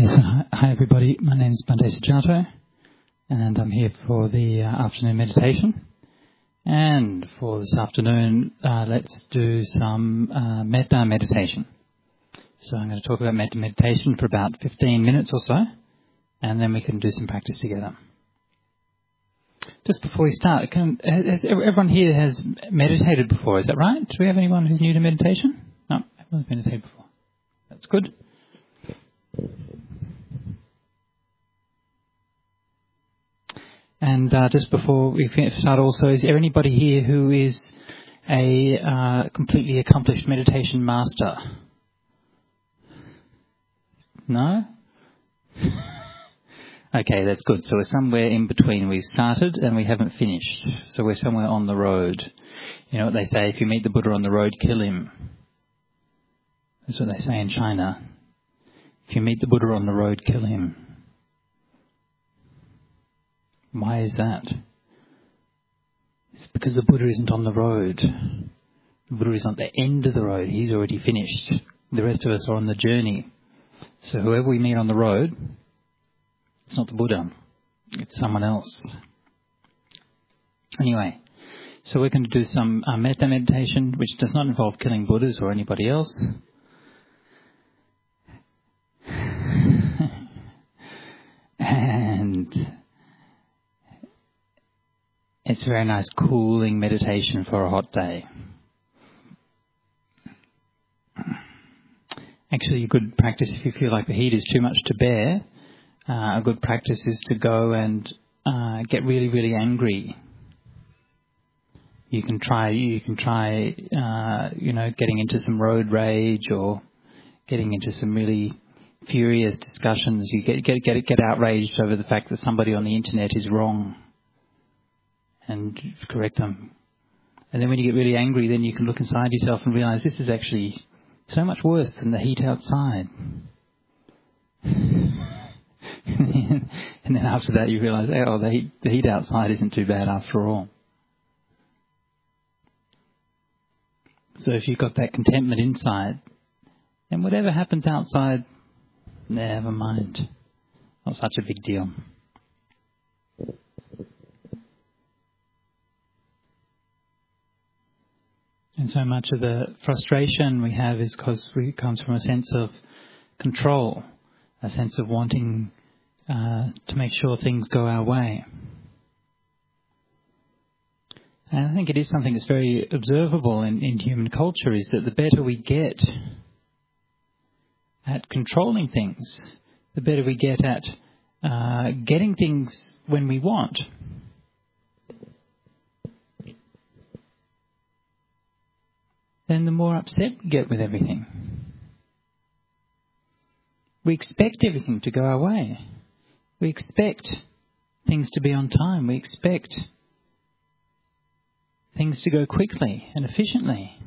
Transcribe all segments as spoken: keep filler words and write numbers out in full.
Okay, so hi, hi everybody. My name is Bhante Sujato, and I'm here for the uh, afternoon meditation. And for this afternoon, uh, let's do some uh, metta meditation. So I'm going to talk about metta meditation for about fifteen minutes or so, and then we can do some practice together. Just before we start, can, has, everyone here has meditated before, is that right? Do we have anyone who's new to meditation? No, everyone's meditated before. That's good. And uh, just before we start also, is there anybody here who is a uh, completely accomplished meditation master? No? Okay, that's good. So we're somewhere in between. We started and we haven't finished. So we're somewhere on the road. You know what they say, if you meet the Buddha on the road, kill him. That's what they say in China. If you meet the Buddha on the road, kill him. Why is that? It's because the Buddha isn't on the road. The Buddha is on the end of the road. He's already finished. The rest of us are on the journey. So whoever we meet on the road, it's not the Buddha. It's someone else. Anyway, so we're going to do some uh, metta meditation, which does not involve killing Buddhas or anybody else. And it's a very nice cooling meditation for a hot day. Actually, a good practice if you feel like the heat is too much to bear, uh, a good practice is to go and uh, get really, really angry. You can try, you can try, uh, you know, getting into some road rage or getting into some really furious discussions. You get get get get outraged over the fact that somebody on the internet is wrong, and correct them. And then when you get really angry, then you can look inside yourself and realise this is actually so much worse than the heat outside. And then after that you realise, oh, the heat, the heat outside isn't too bad after all. So if you've got that contentment inside, then whatever happens outside, never mind. Not such a big deal. And so much of the frustration we have is because it comes from a sense of control, a sense of wanting uh, to make sure things go our way. And I think it is something that's very observable in, in human culture, is that the better we get at controlling things, the better we get at uh, getting things when we want, then the more upset we get with everything. We expect everything to go our way. We expect things to be on time. We expect things to go quickly and efficiently.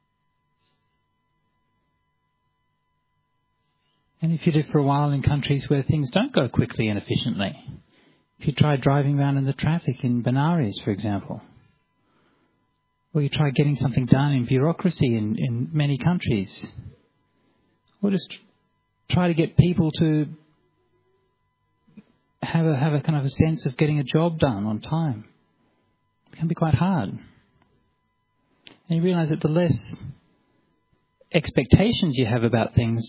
And if you live for a while in countries where things don't go quickly and efficiently, if you try driving around in the traffic in Benares, for example, or you try getting something done in bureaucracy in, in many countries, or just try to get people to have a have a kind of a sense of getting a job done on time, it can be quite hard. And you realise that the less expectations you have about things,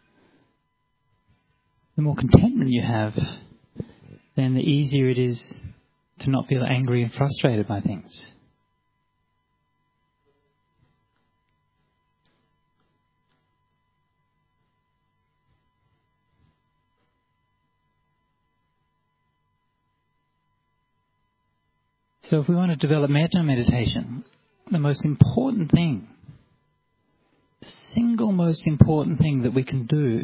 the more contentment you have, then the easier it is to not feel angry and frustrated by things. So if we want to develop metta meditation, the most important thing, the single most important thing that we can do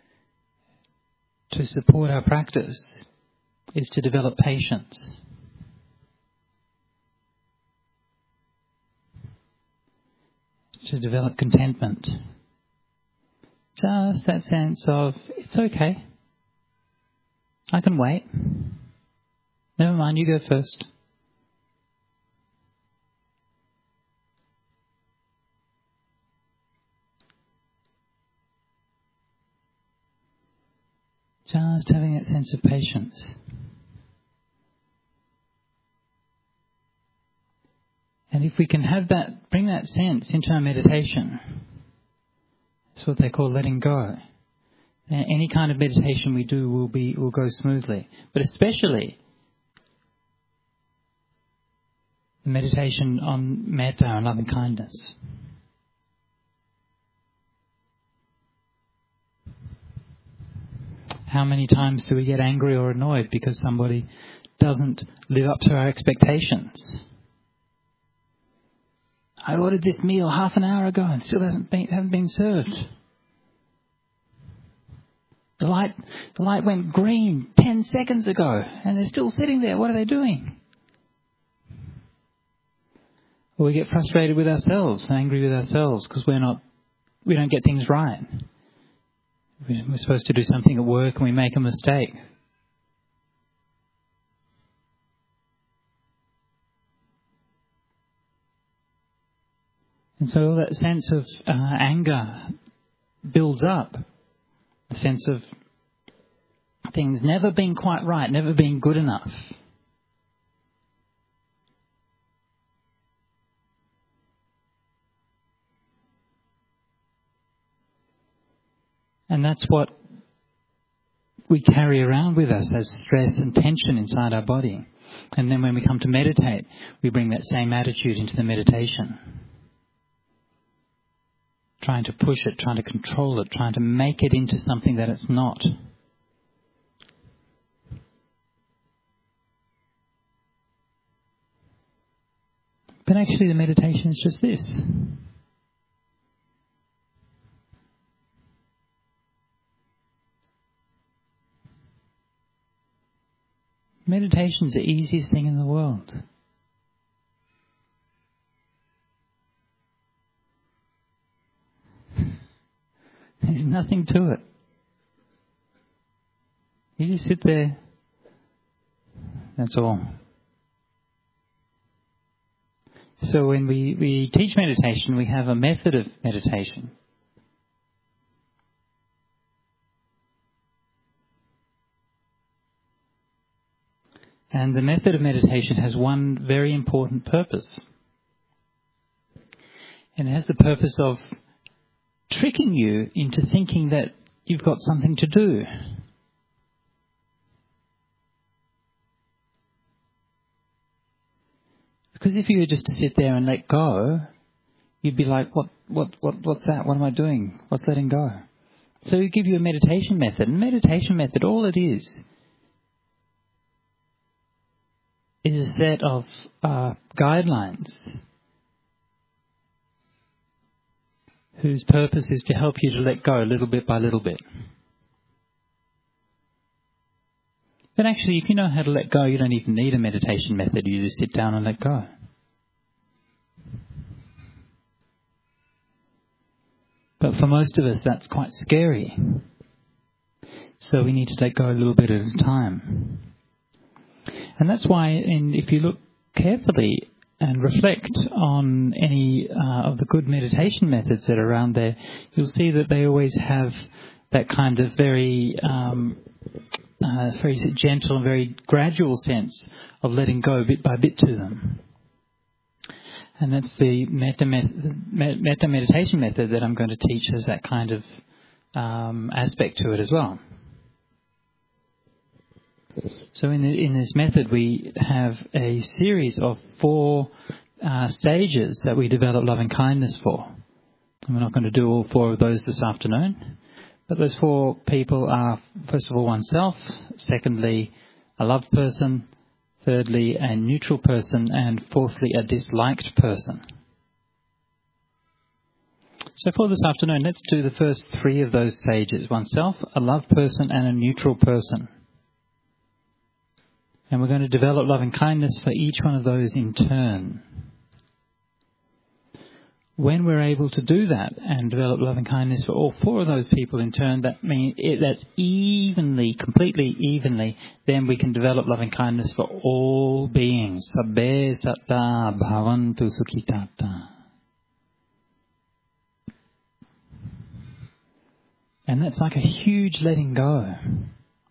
to support our practice is to develop patience. To develop contentment. Just that sense of, it's okay. I can wait. Never mind, you go first. Just having that sense of patience. And if we can have that, bring that sense into our meditation, that's what they call letting go. And any kind of meditation we do will be will go smoothly. But especially the meditation on metta and loving kindness. How many times do we get angry or annoyed because somebody doesn't live up to our expectations? I ordered this meal half an hour ago and still hasn't been, haven't been served. The light, the light went green ten seconds ago and they're still sitting there. What are they doing? Or we get frustrated with ourselves, angry with ourselves because we're not, we don't get things right. We're supposed to do something at work and we make a mistake. And so all that sense of uh, anger builds up. A sense of things never being quite right, never being good enough. And that's what we carry around with us as stress and tension inside our body. And then when we come to meditate, we bring that same attitude into the meditation. Trying to push it, trying to control it, trying to make it into something that it's not. But actually the meditation is just this. Meditation's the easiest thing in the world. There's nothing to it. You just sit there. That's all. So when we, we teach meditation, we have a method of meditation. And the method of meditation has one very important purpose. And it has the purpose of tricking you into thinking that you've got something to do. Because if you were just to sit there and let go, you'd be like, what, what, what, what's that? What am I doing? What's letting go? So we give you a meditation method. And meditation method, all it is, is a set of uh, guidelines whose purpose is to help you to let go little bit by little bit. But actually, if you know how to let go, you don't even need a meditation method. You just sit down and let go. But for most of us, that's quite scary. So we need to let go a little bit at a time. And that's why, in, if you look carefully and reflect on any uh, of the good meditation methods that are around there, you'll see that they always have that kind of very, um, uh, very gentle and very gradual sense of letting go bit by bit to them. And that's the metta, metta meditation method that I'm going to teach as that kind of um, aspect to it as well. So in, the, in this method, we have a series of four uh, stages that we develop loving kindness for. And we're not going to do all four of those this afternoon. But those four people are, first of all, oneself. Secondly, a loved person. Thirdly, a neutral person. And fourthly, a disliked person. So for this afternoon, let's do the first three of those stages. Oneself, a loved person, and a neutral person. And we're going to develop loving kindness for each one of those in turn. When we're able to do that and develop loving kindness for all four of those people in turn, that means it, that's evenly, completely evenly, then we can develop loving kindness for all beings. Sabbe satta bhavantu sukhitata. And that's like a huge letting go.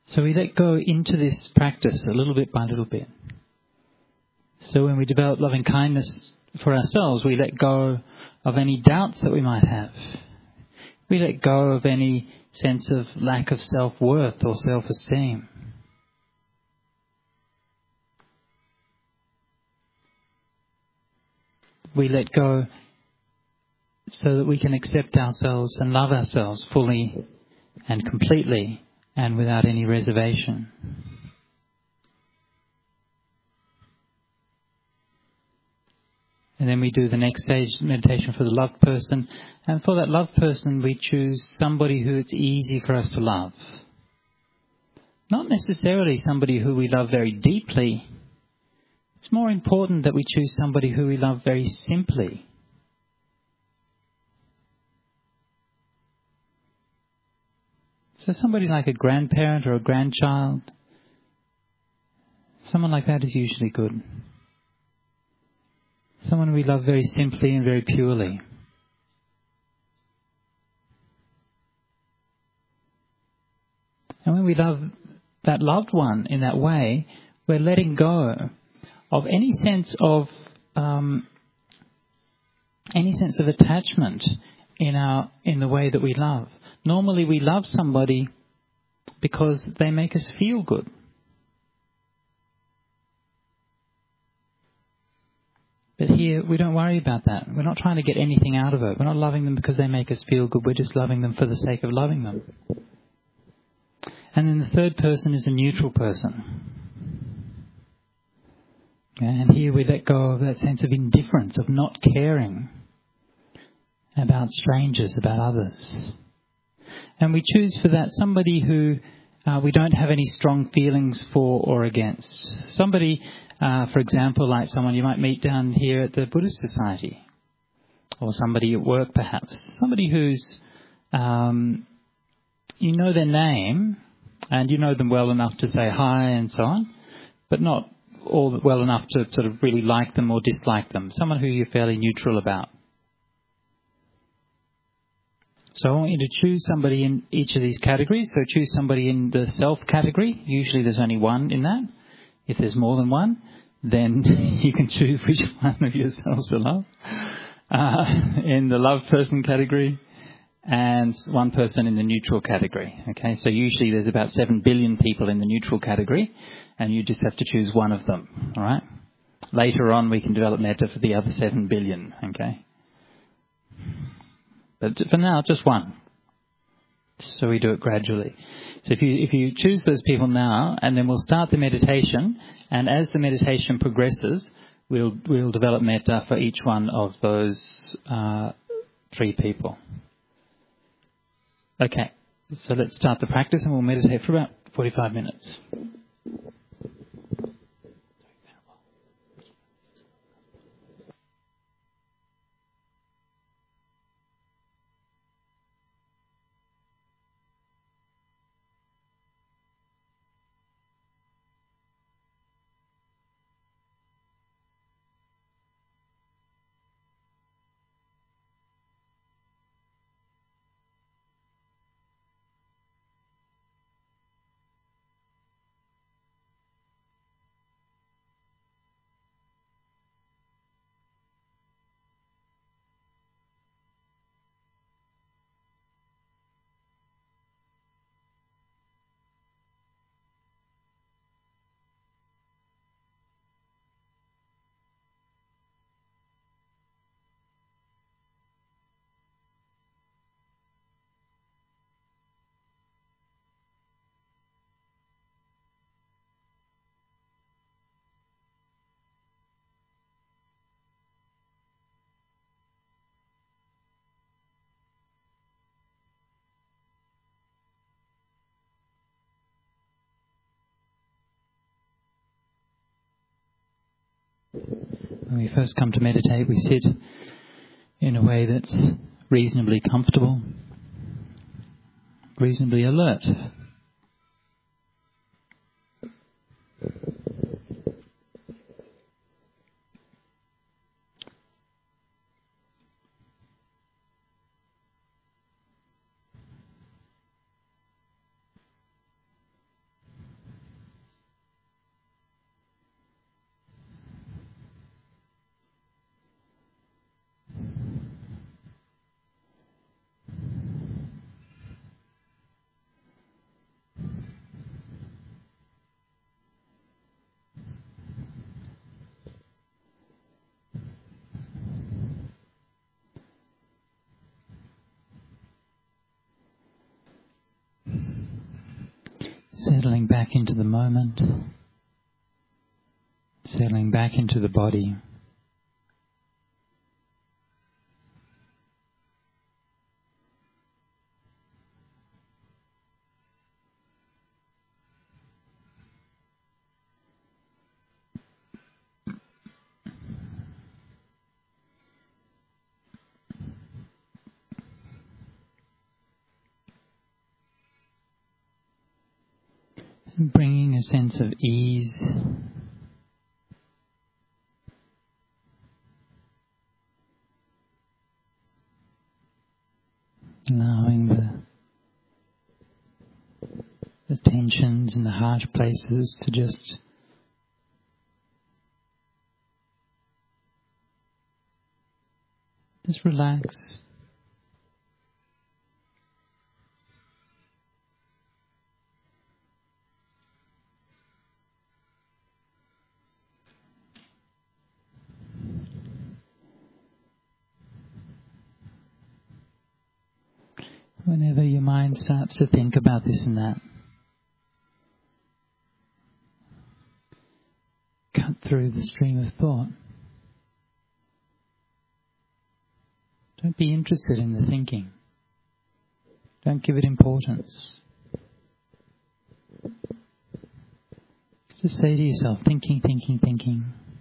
So we let go into this practice a little bit by little bit. So when we develop loving kindness for ourselves, we let go of any doubts that we might have. We let go of any sense of lack of self-worth or self-esteem. We let go so that we can accept ourselves and love ourselves fully and completely and without any reservation. And then we do the next stage, meditation for the loved person. And for that loved person, we choose somebody who it's easy for us to love. Not necessarily somebody who we love very deeply. It's more important that we choose somebody who we love very simply. So somebody like a grandparent or a grandchild, someone like that is usually good. Someone we love very simply and very purely. And when we love that loved one in that way, we're letting go of any sense of um, any sense of attachment in our in the way that we love. Normally we love somebody because they make us feel good. But here we don't worry about that. We're not trying to get anything out of it. We're not loving them because they make us feel good. We're just loving them for the sake of loving them. And then the third person is a neutral person. And here we let go of that sense of indifference, of not caring about strangers, about others. And we choose for that somebody who uh, we don't have any strong feelings for or against. Somebody, uh, for example, like someone you might meet down here at the Buddhist Society, or somebody at work perhaps. Somebody who's, um, you know their name, and you know them well enough to say hi and so on, but not all well enough to sort of really like them or dislike them. Someone who you're fairly neutral about. So I want you to choose somebody in each of these categories. So choose somebody in the self category. Usually there's only one in that. If there's more than one, then you can choose which one of yourselves to love. Uh, in the loved person category, and one person in the neutral category. Okay, so usually there's about seven billion people in the neutral category, and you just have to choose one of them. All right. Later on, we can develop metta for the other seven billion. Okay. But for now, just one. So we do it gradually. So if you if you choose those people now, and then we'll start the meditation, and as the meditation progresses, we'll we'll develop metta for each one of those uh, three people. Okay, so let's start the practice, and we'll meditate for about forty-five minutes. When we first come to meditate, we sit in a way that's reasonably comfortable, reasonably alert. Settling back into the moment, settling back into the body. Bringing a sense of ease, allowing the, the tensions and the harsh places to just just relax. Whenever your mind starts to think about this and that, cut through the stream of thought. Don't be interested in the thinking. Don't give it importance. Just say to yourself, thinking, thinking, thinking.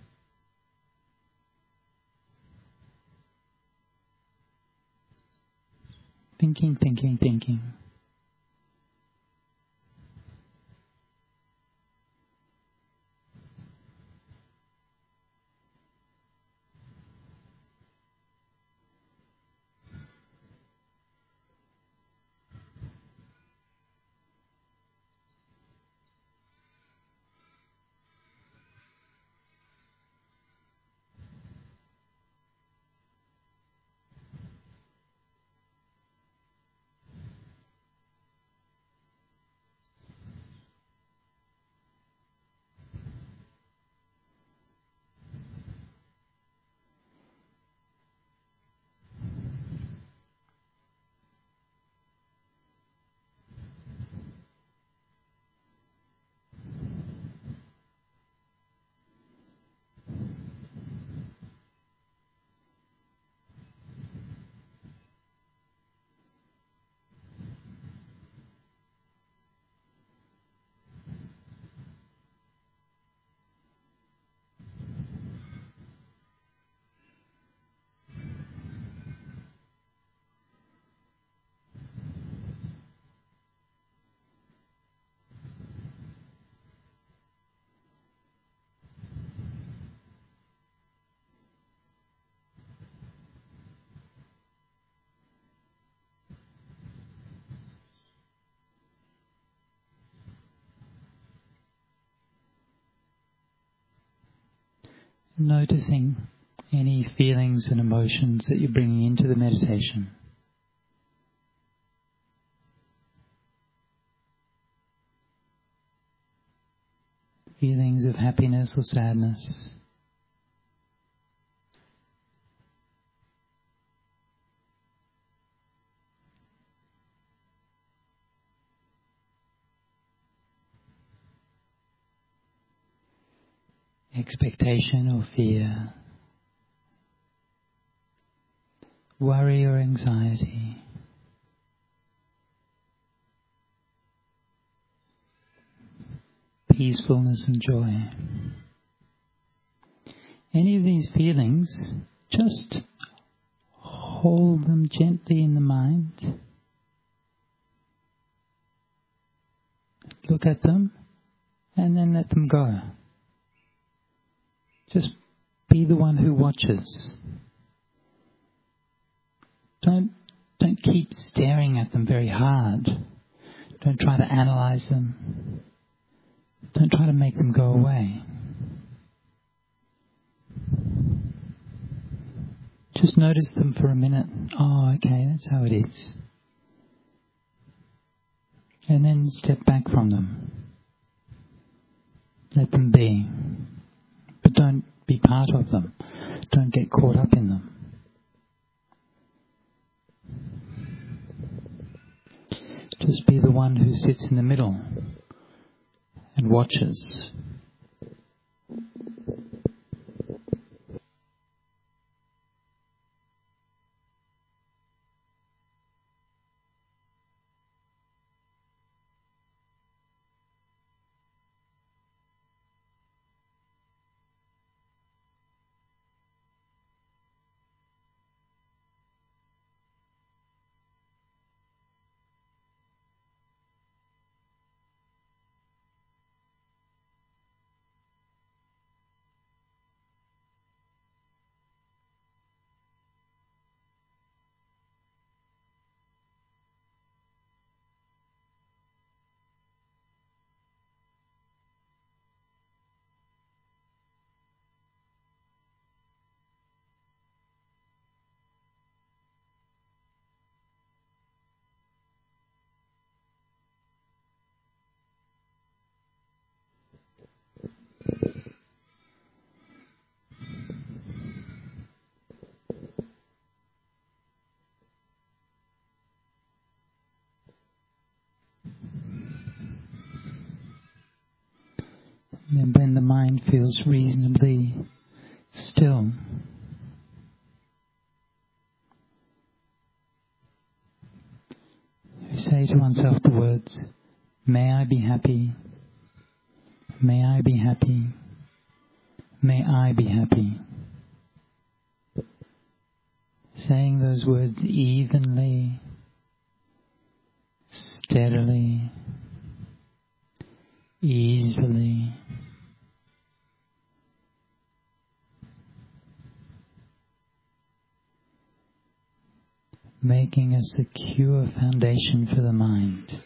Thinking, thinking, thinking. Noticing any feelings and emotions that you're bringing into the meditation. Feelings of happiness or sadness. Expectation or fear, worry or anxiety, peacefulness and joy. Any of these feelings, just hold them gently in the mind. Look at them and then let them go. Just be the one who watches. Don't, don't keep staring at them very hard. Don't try to analyze them. Don't try to make them go away. Just notice them for a minute. Oh, okay, that's how it is. And then step back from them. Let them be. But don't be part of them. Don't get caught up in them. Just be the one who sits in the middle, mind watches. And when the mind feels reasonably still, we say to oneself the words, "May I be happy, may I be happy, may I be happy." Saying those words evenly, steadily, easily. Making a secure foundation for the mind.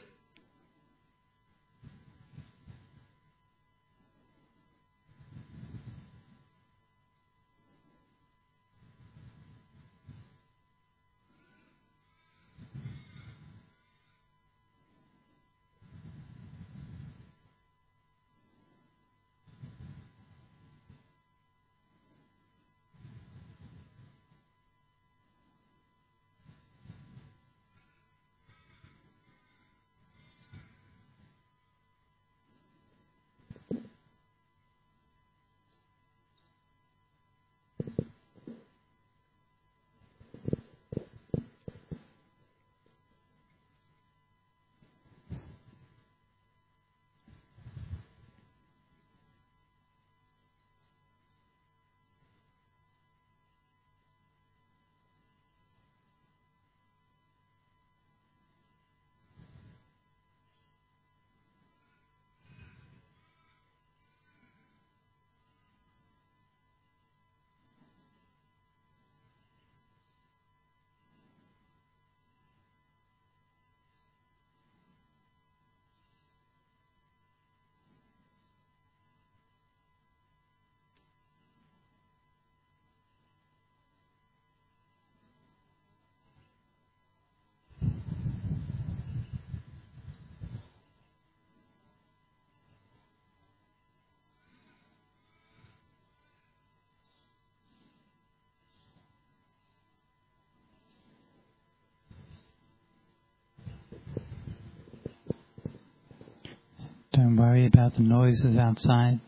Don't worry about the noises outside.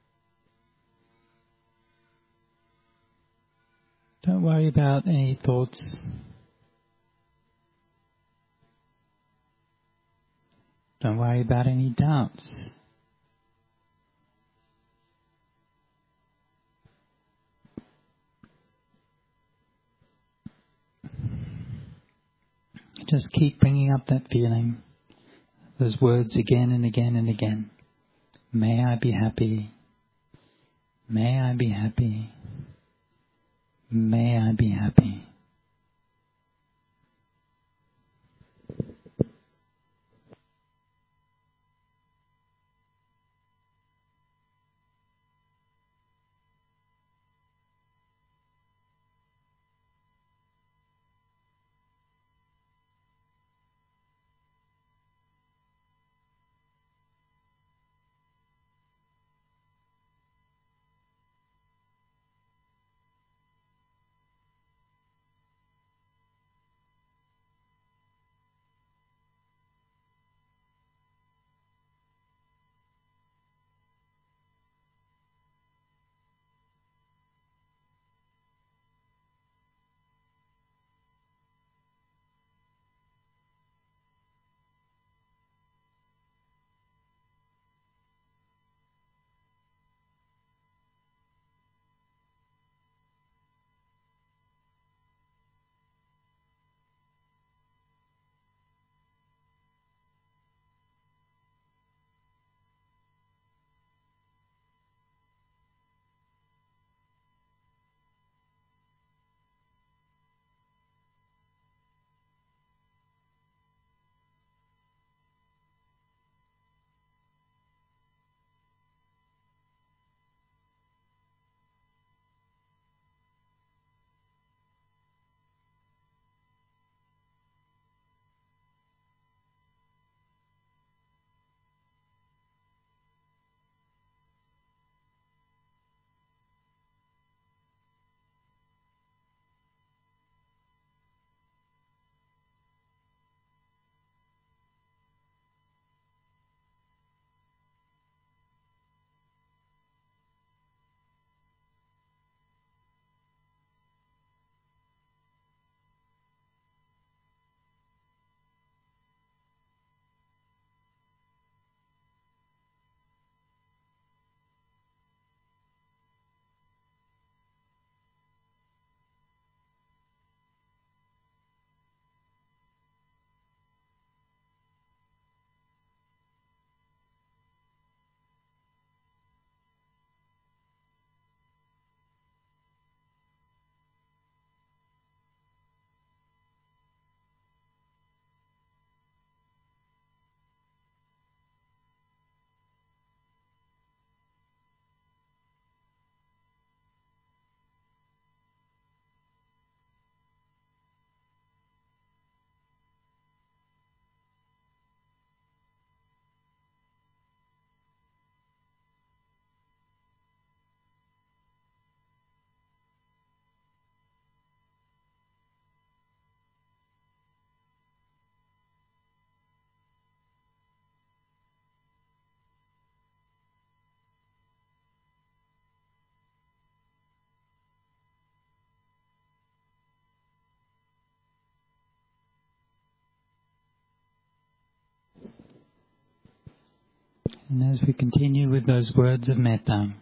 Don't worry about any thoughts. Don't worry about any doubts. Just keep bringing up that feeling, those words again and again and again. May I be happy. May I be happy. May I be happy. And as we continue with those words of metta,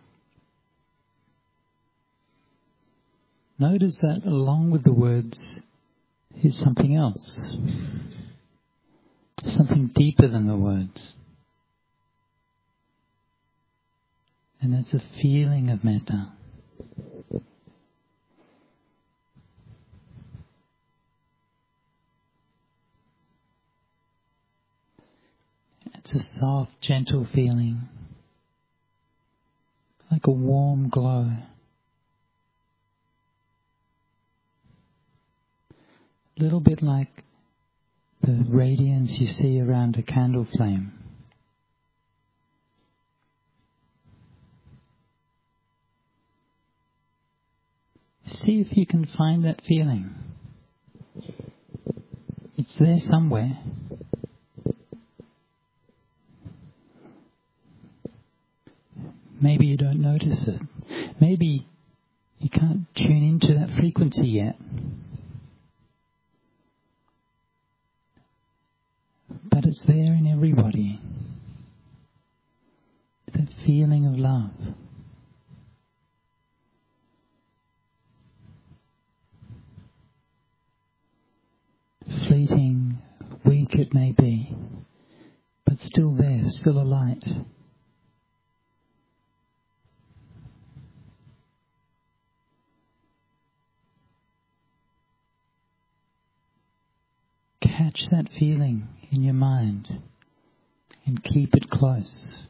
notice that along with the words is something else, something deeper than the words. And that's a feeling of metta. It's a soft, gentle feeling, like a warm glow. A little bit like the radiance you see around a candle flame. See if you can find that feeling. It's there somewhere. Maybe you don't notice it. Maybe you can't tune into that frequency yet. But it's there in everybody. That feeling of love. Fleeting, weak it may be, but still there, still a light. Catch that feeling in your mind and keep it close.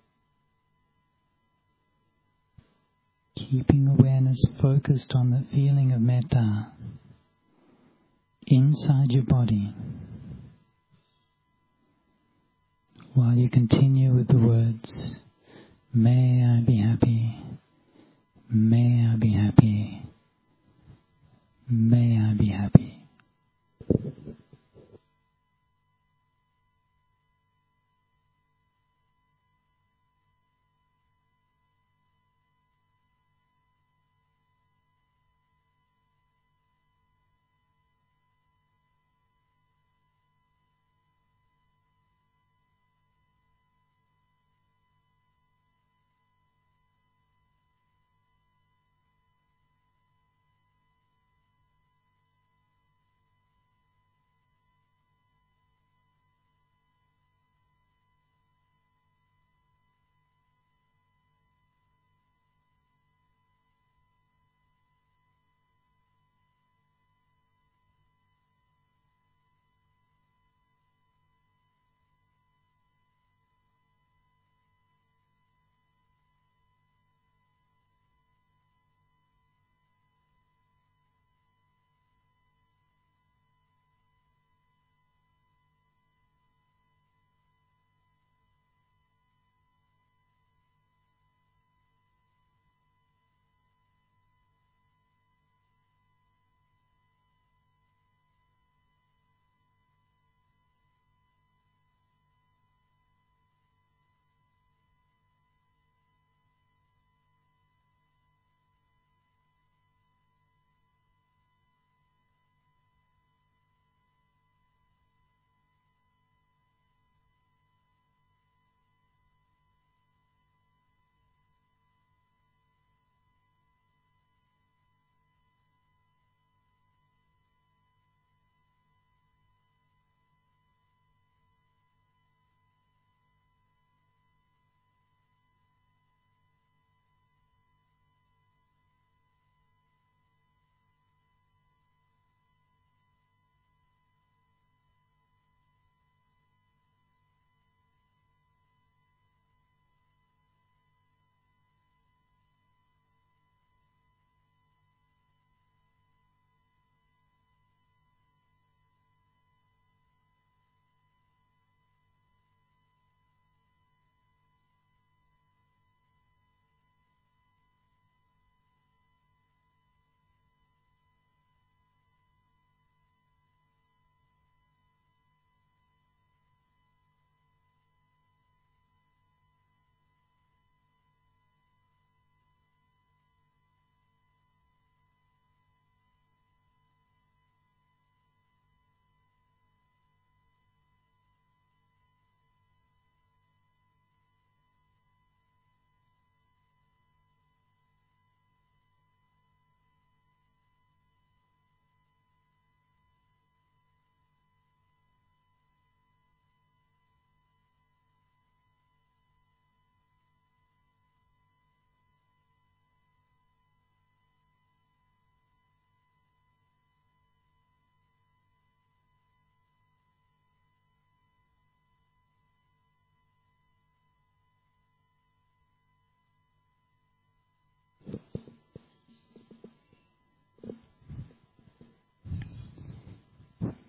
Keeping awareness focused on the feeling of metta inside your body while you continue with the words, may I be happy, may I be happy, may I be happy.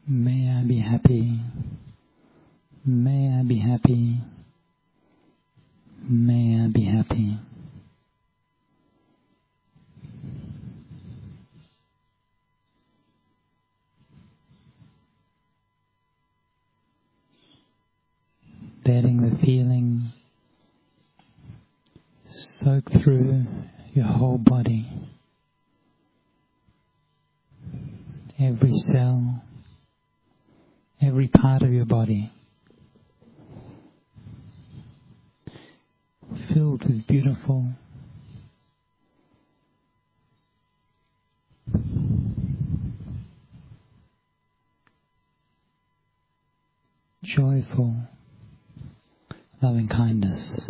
May I be happy. May I be happy. May I be happy. Letting the feeling soak through your whole body. Every cell, every part of your body, filled with beautiful, joyful, loving kindness.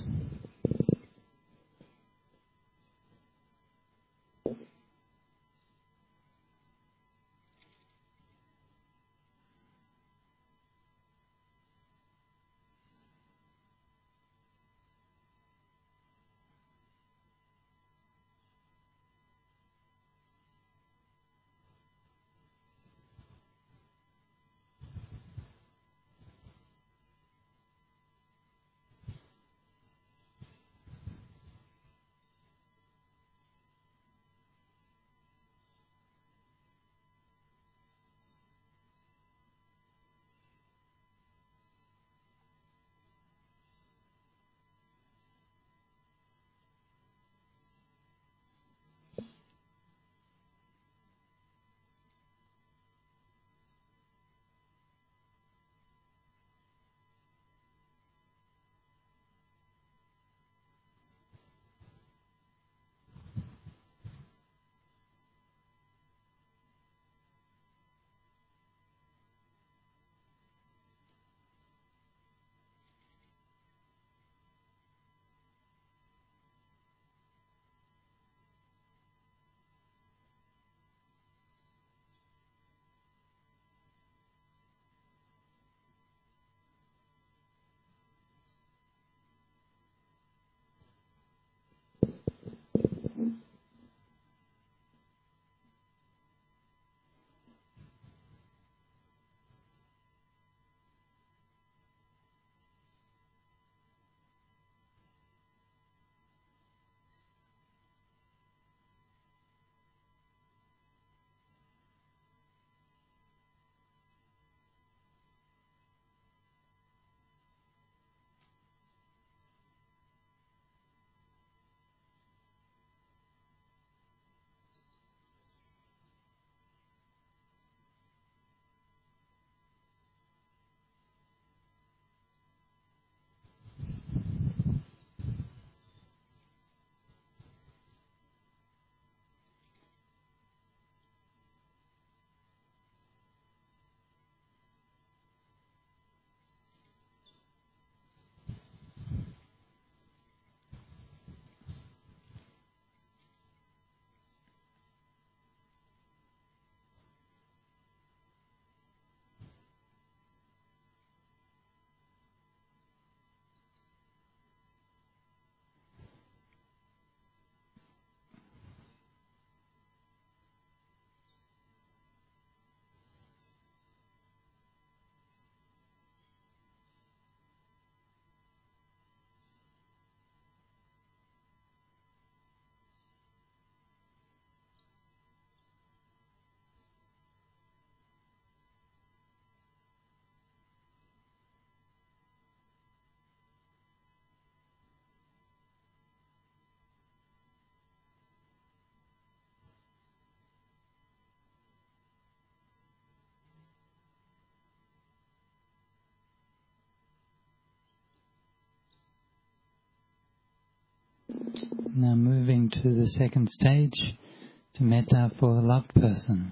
Now moving to the second stage, to metta for the loved person.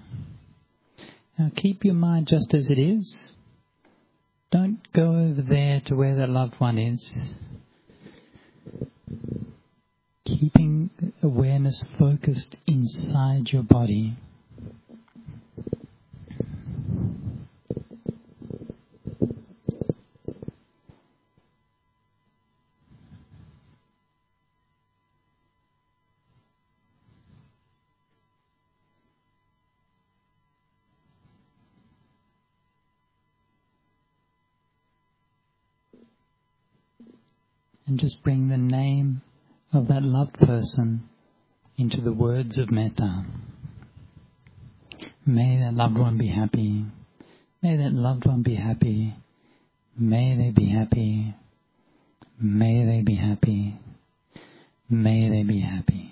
Now keep your mind just as it is. Don't go over there to where the loved one is. Keeping awareness focused inside your body. And just bring the name of that loved person into the words of metta. May that loved one be happy. May that loved one be happy. May they be happy. May they be happy. May they be happy.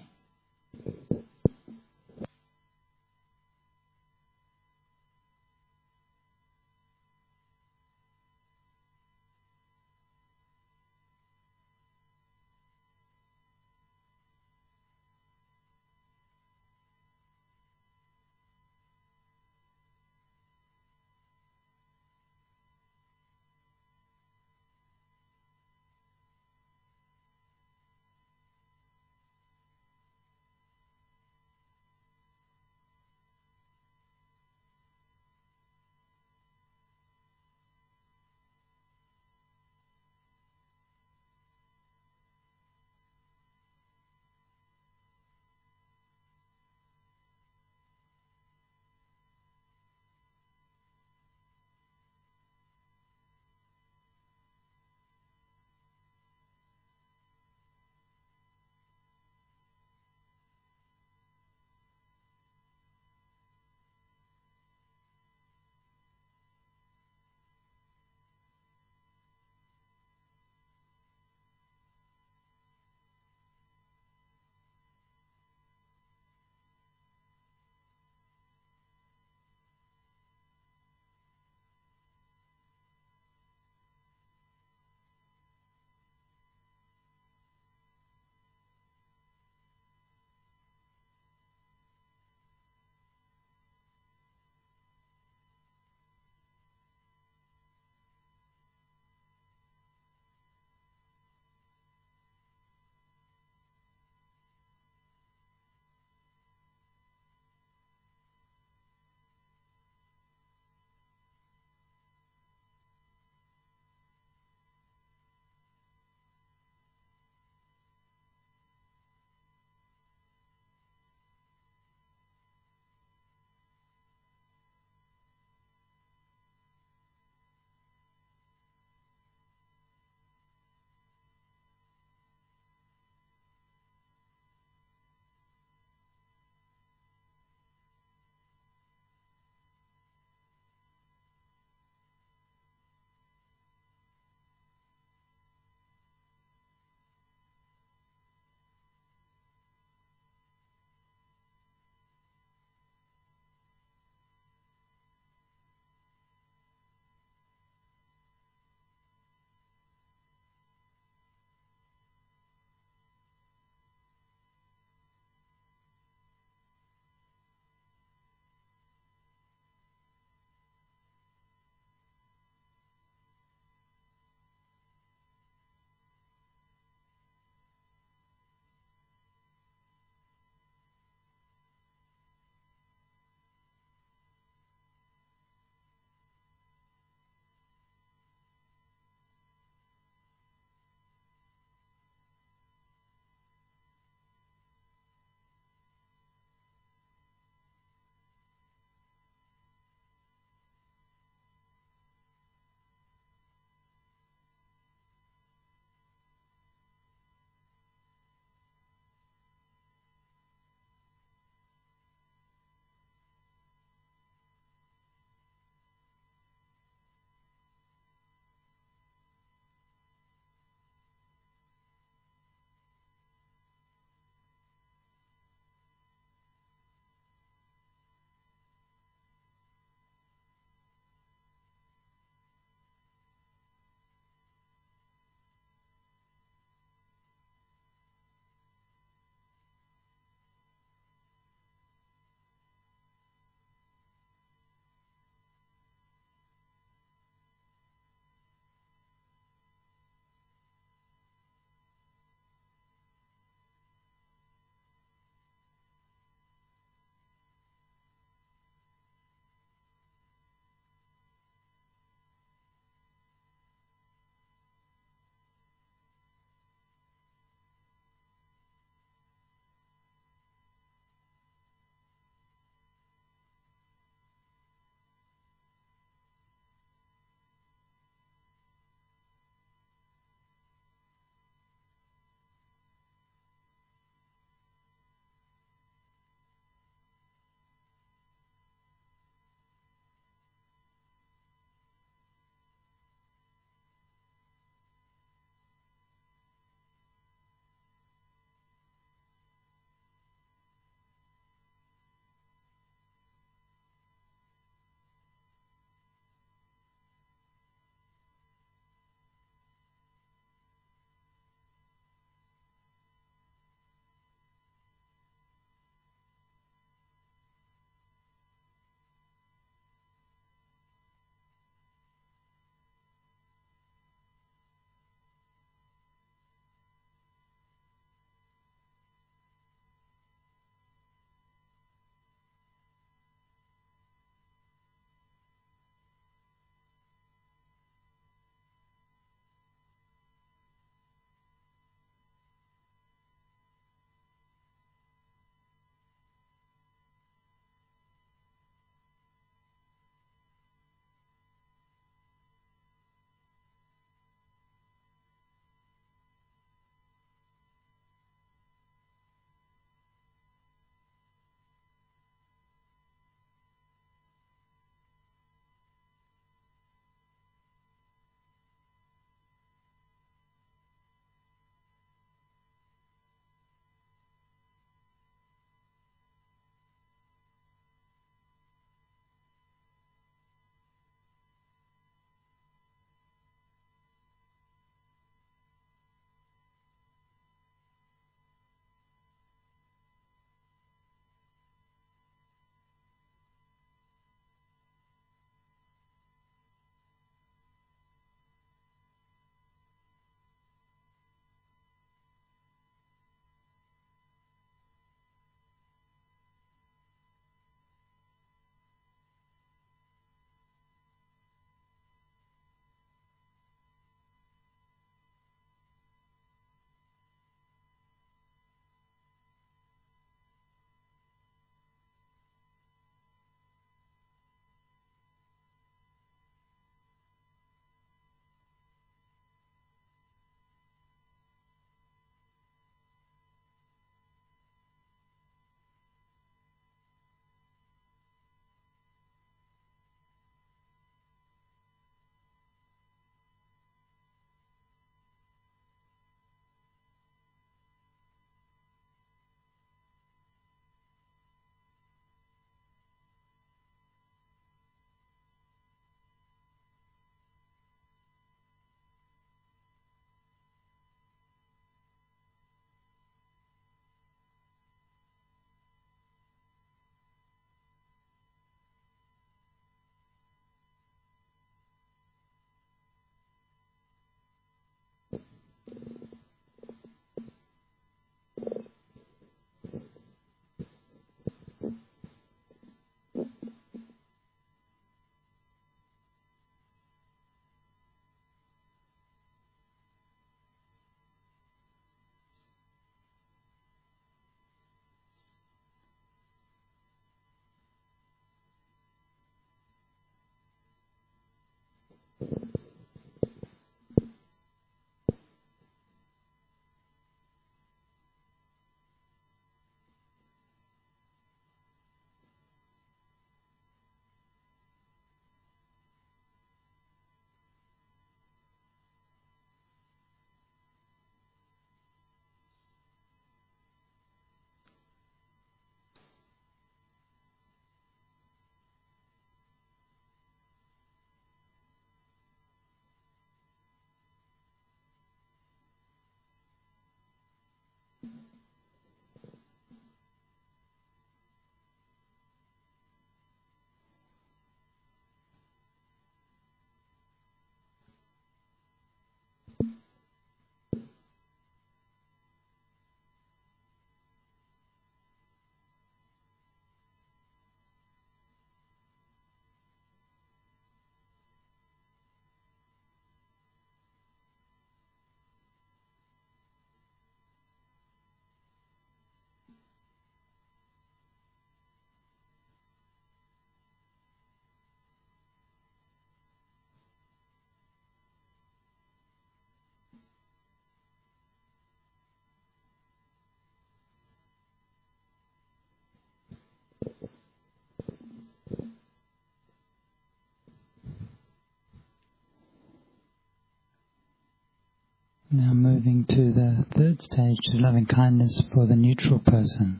Now moving to the third stage, to loving kindness for the neutral person.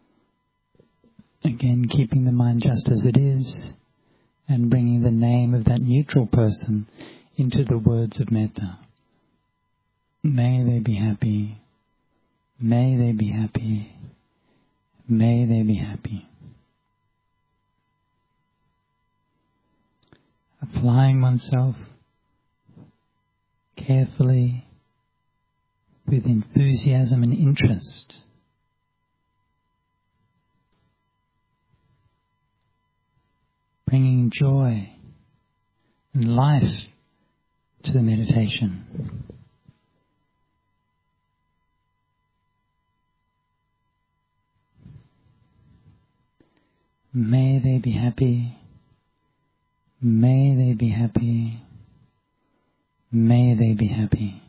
Again, keeping the mind just as it is and bringing the name of that neutral person into the words of metta. May they be happy. May they be happy. May they be happy. Applying oneself carefully with enthusiasm and interest. Bringing joy and life to the meditation. May they be happy. May they be happy. May they be happy.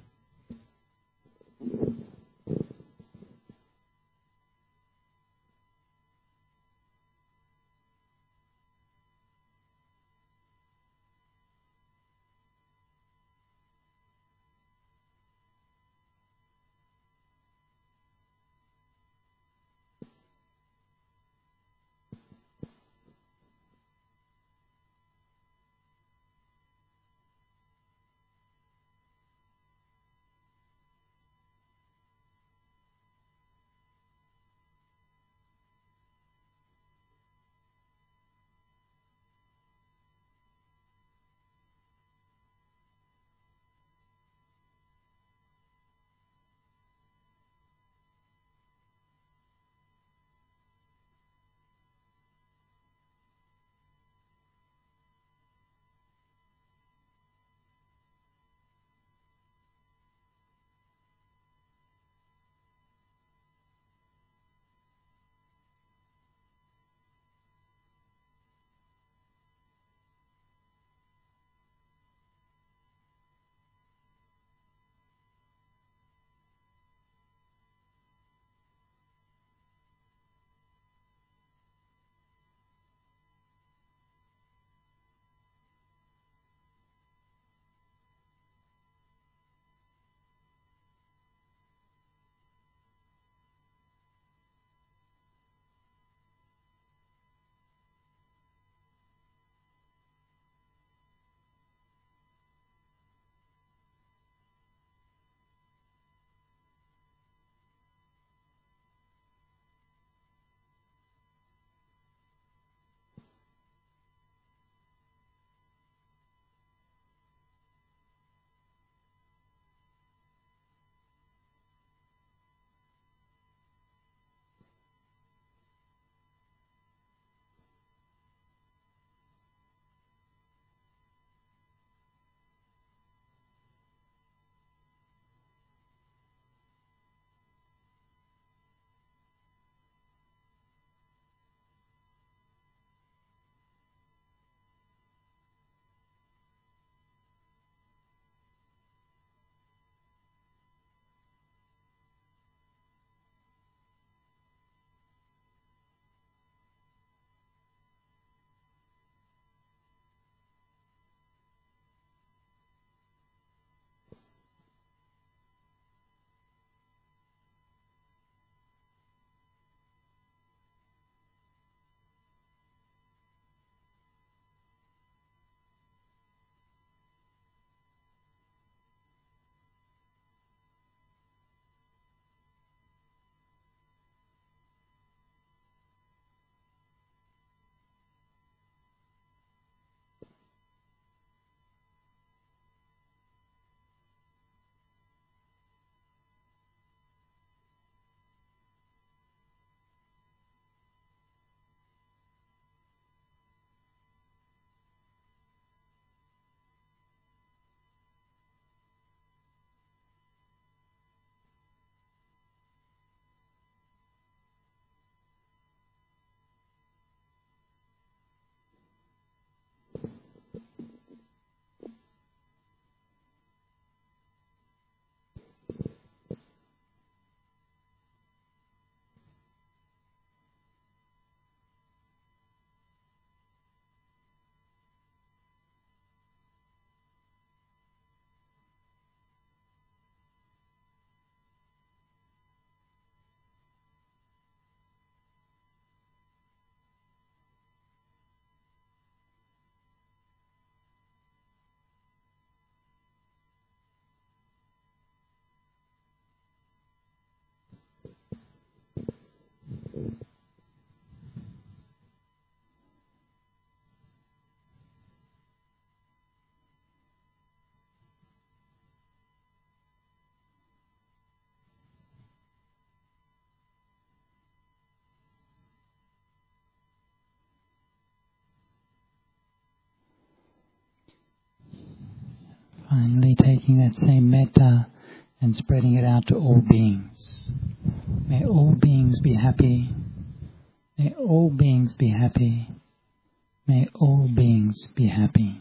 Finally, taking that same metta and spreading it out to all beings. May all beings be happy. May all beings be happy. May all beings be happy.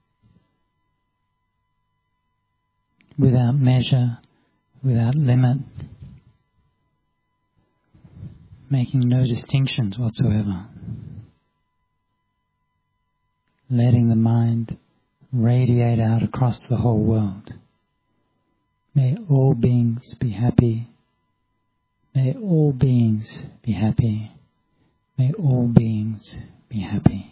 Without measure, without limit, making no distinctions whatsoever. Letting the mind radiate out across the whole world. May all beings be happy. May all beings be happy. May all beings be happy.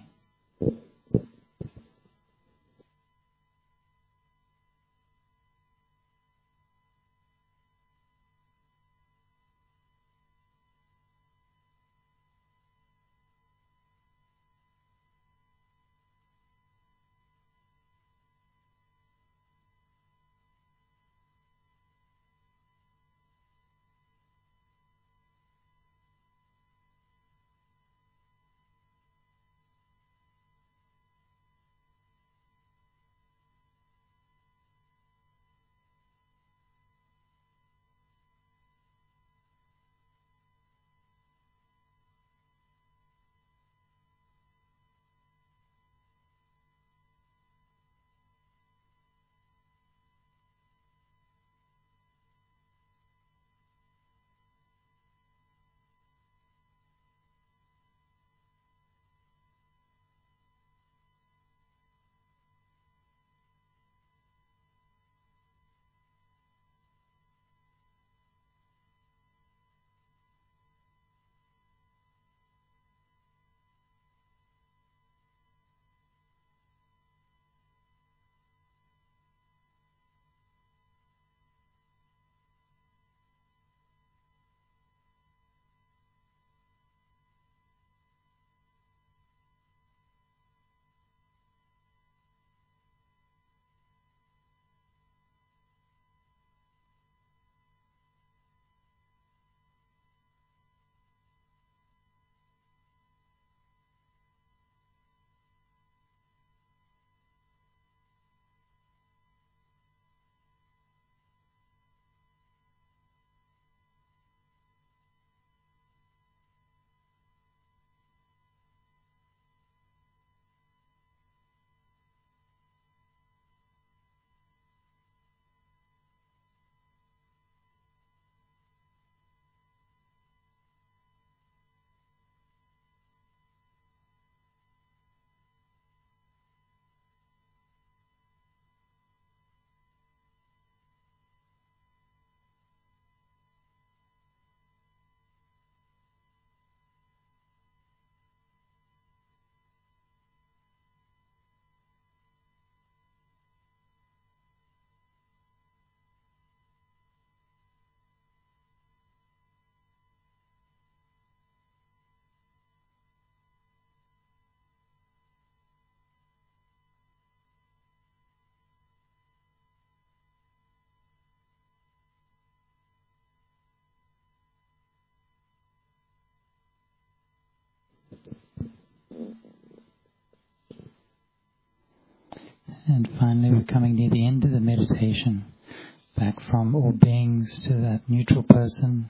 And finally, we're coming near the end of the meditation. Back from all beings to that neutral person.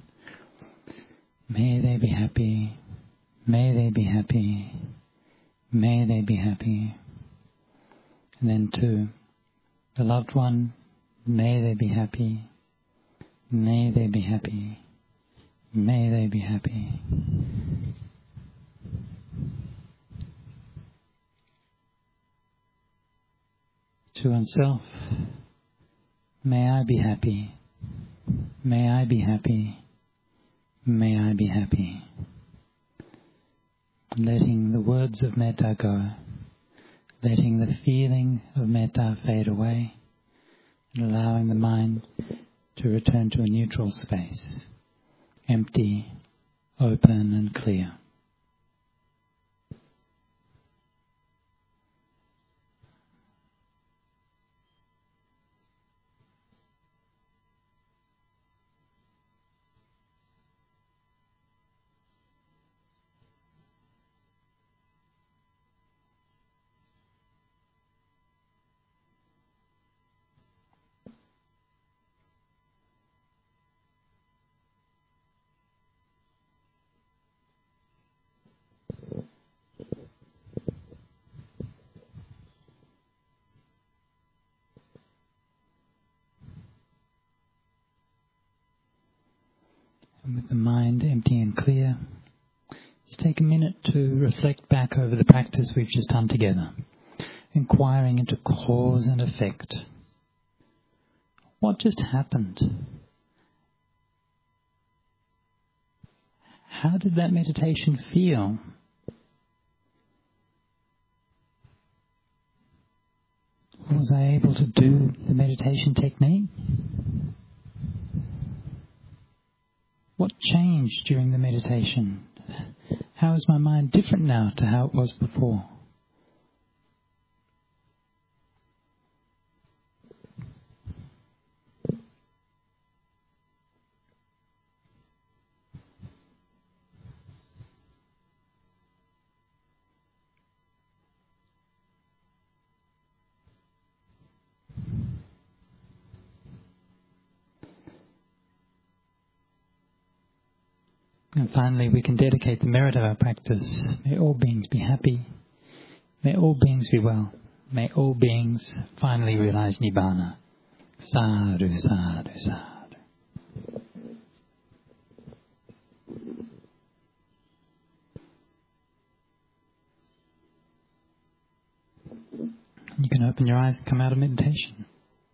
May they be happy. May they be happy. May they be happy. And then to the loved one. May they be happy. May they be happy. May they be happy. To oneself, may I be happy, may I be happy, may I be happy. Letting the words of metta go, letting the feeling of metta fade away, and allowing the mind to return to a neutral space, empty, open and clear. with the mind empty and clear, just take a minute to reflect back over the practice we've just done together, inquiring into cause and effect. What just happened? How did that meditation feel? Was I able to do the meditation technique? What changed during the meditation? How is my mind different now to how it was before? And finally, we can dedicate the merit of our practice. May all beings be happy. May all beings be well. May all beings finally realize Nibbana. Sadhu, sadhu, sadhu. You can open your eyes and come out of meditation.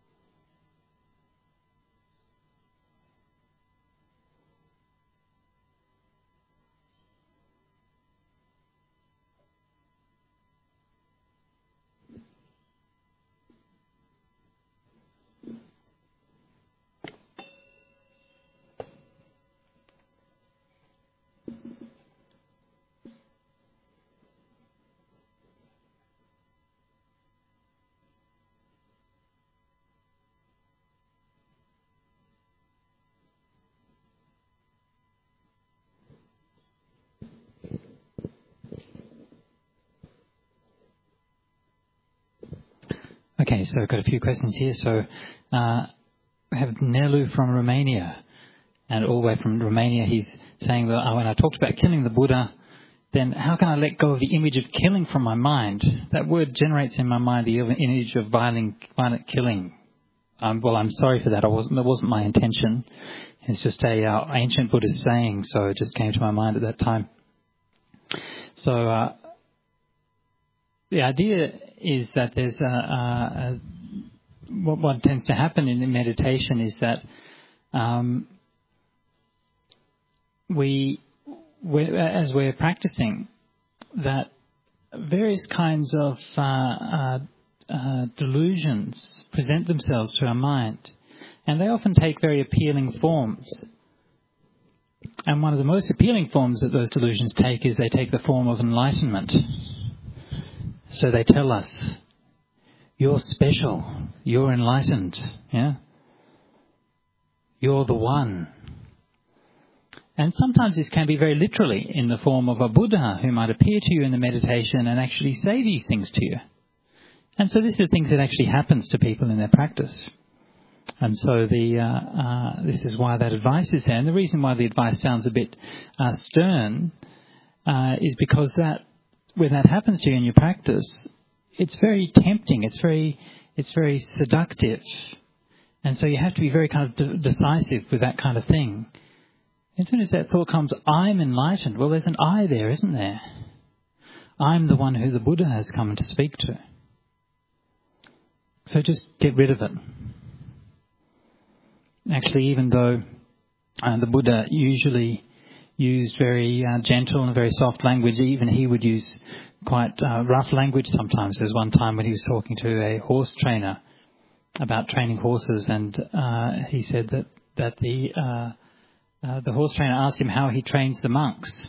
Okay, so I've got a few questions here. So uh, we have Nelu from Romania, and all the way from Romania he's saying that uh, when I talked about killing the Buddha, then how can I let go of the image of killing from my mind? That word generates in my mind the image of violent, violent killing. Um, well, I'm sorry for that. I wasn't, that wasn't my intention. It's just a uh, ancient Buddhist saying, so it just came to my mind at that time. So uh, the idea is that there's a, a, a what, what tends to happen in meditation is that um, we, we're, as we're practicing, that various kinds of uh, uh, uh, delusions present themselves to our mind, and they often take very appealing forms. And one of the most appealing forms that those delusions take is they take the form of enlightenment. So they tell us, you're special, you're enlightened, yeah? You're the one. And sometimes this can be very literally in the form of a Buddha who might appear to you in the meditation and actually say these things to you. And so these are things that actually happens to people in their practice. And so the uh, uh, this is why that advice is there. And the reason why the advice sounds a bit uh, stern uh, is because that when that happens to you in your practice, it's very tempting. It's very, it's very seductive, and so you have to be very kind of de- decisive with that kind of thing. As soon as that thought comes, I'm enlightened. Well, there's an I there, isn't there? I'm the one who the Buddha has come to speak to. So just get rid of it. Actually, even though uh, the Buddha usually used very uh, gentle and very soft language, even he would use quite uh, rough language sometimes. There's one time when he was talking to a horse trainer about training horses, and uh, he said that that the uh, uh, the horse trainer asked him how he trains the monks,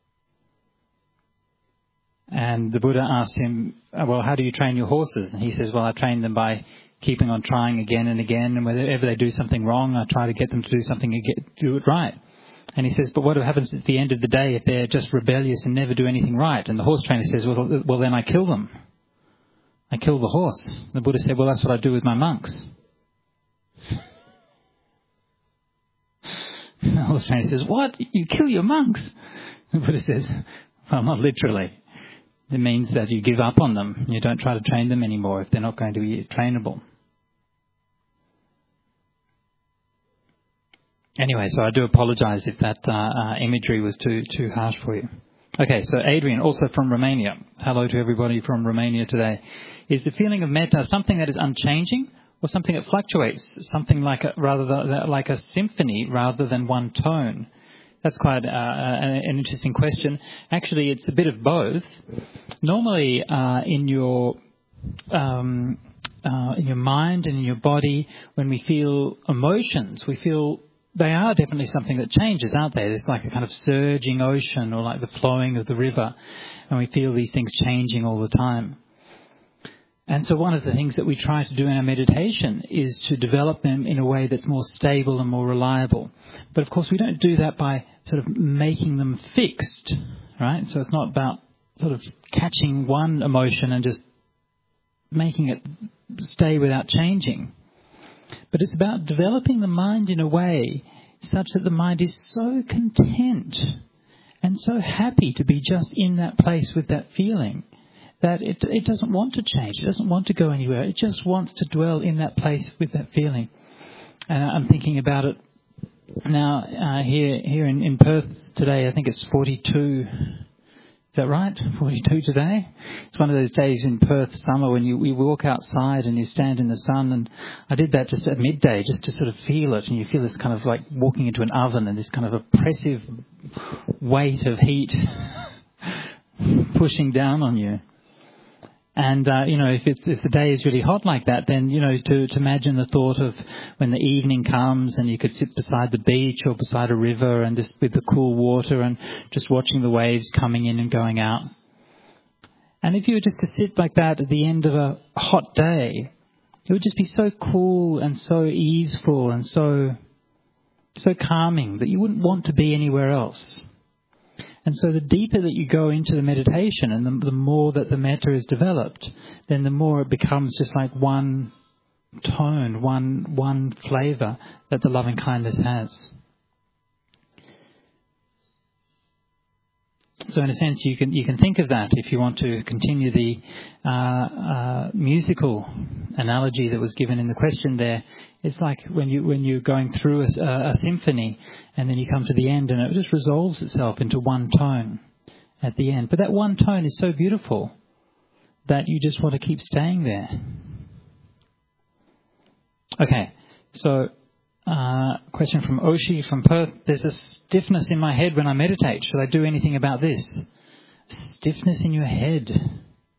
and the Buddha asked him, well, how do you train your horses? And he says, well, I train them by keeping on trying again and again, and whenever they do something wrong, I try to get them to do something and get, do it right. And he says, but what happens at the end of the day if they're just rebellious and never do anything right? And the horse trainer says, well, well then I kill them. I kill the horse. The Buddha said, well, that's what I do with my monks. The horse trainer says, what? You kill your monks? The Buddha says, well, not literally. It means that you give up on them. You don't try to train them anymore if they're not going to be trainable. Anyway, so I do apologise if that uh, uh, imagery was too too harsh for you. Okay, so Adrian, also from Romania. Hello to everybody from Romania today. Is the feeling of metta something that is unchanging, or something that fluctuates, something like a, rather than, like a symphony rather than one tone? That's quite uh, an interesting question. Actually, it's a bit of both. Normally, uh, in your um, uh, in your mind and in your body, when we feel emotions, we feel they are definitely something that changes, aren't they? It's like a kind of surging ocean, or like the flowing of the river, and we feel these things changing all the time. And so one of the things that we try to do in our meditation is to develop them in a way that's more stable and more reliable. But of course we don't do that by sort of making them fixed, right? So it's not about sort of catching one emotion and just making it stay without changing. But it's about developing the mind in a way such that the mind is so content and so happy to be just in that place with that feeling, that it it doesn't want to change. It doesn't want to go anywhere. It just wants to dwell in that place with that feeling. And I'm thinking about it now uh, here here in, in Perth today. I think it's forty-two. Is that right? forty-two today? It's one of those days in Perth summer when you, you walk outside and you stand in the sun. And I did that just at midday just to sort of feel it. And you feel this kind of like walking into an oven and this kind of oppressive weight of heat pushing down on you. And, uh, you know, if it's, if the day is really hot like that, then, you know, to, to imagine the thought of when the evening comes and you could sit beside the beach or beside a river and just with the cool water and just watching the waves coming in and going out. And if you were just to sit like that at the end of a hot day, it would just be so cool and so easeful and so, so calming that you wouldn't want to be anywhere else. And so the deeper that you go into the meditation and the, the more that the metta is developed, then the more it becomes just like one tone, one one flavour that the loving kindness has. So in a sense, you can you can think of that if you want to continue the uh, uh, musical analogy that was given in the question there. It's like when you when you're going through a, a symphony, and then you come to the end, and it just resolves itself into one tone at the end. But that one tone is so beautiful that you just want to keep staying there. Okay, so uh, question from Oshi from Perth. There's a stiffness in my head when I meditate. Should I do anything about this? Stiffness in your head.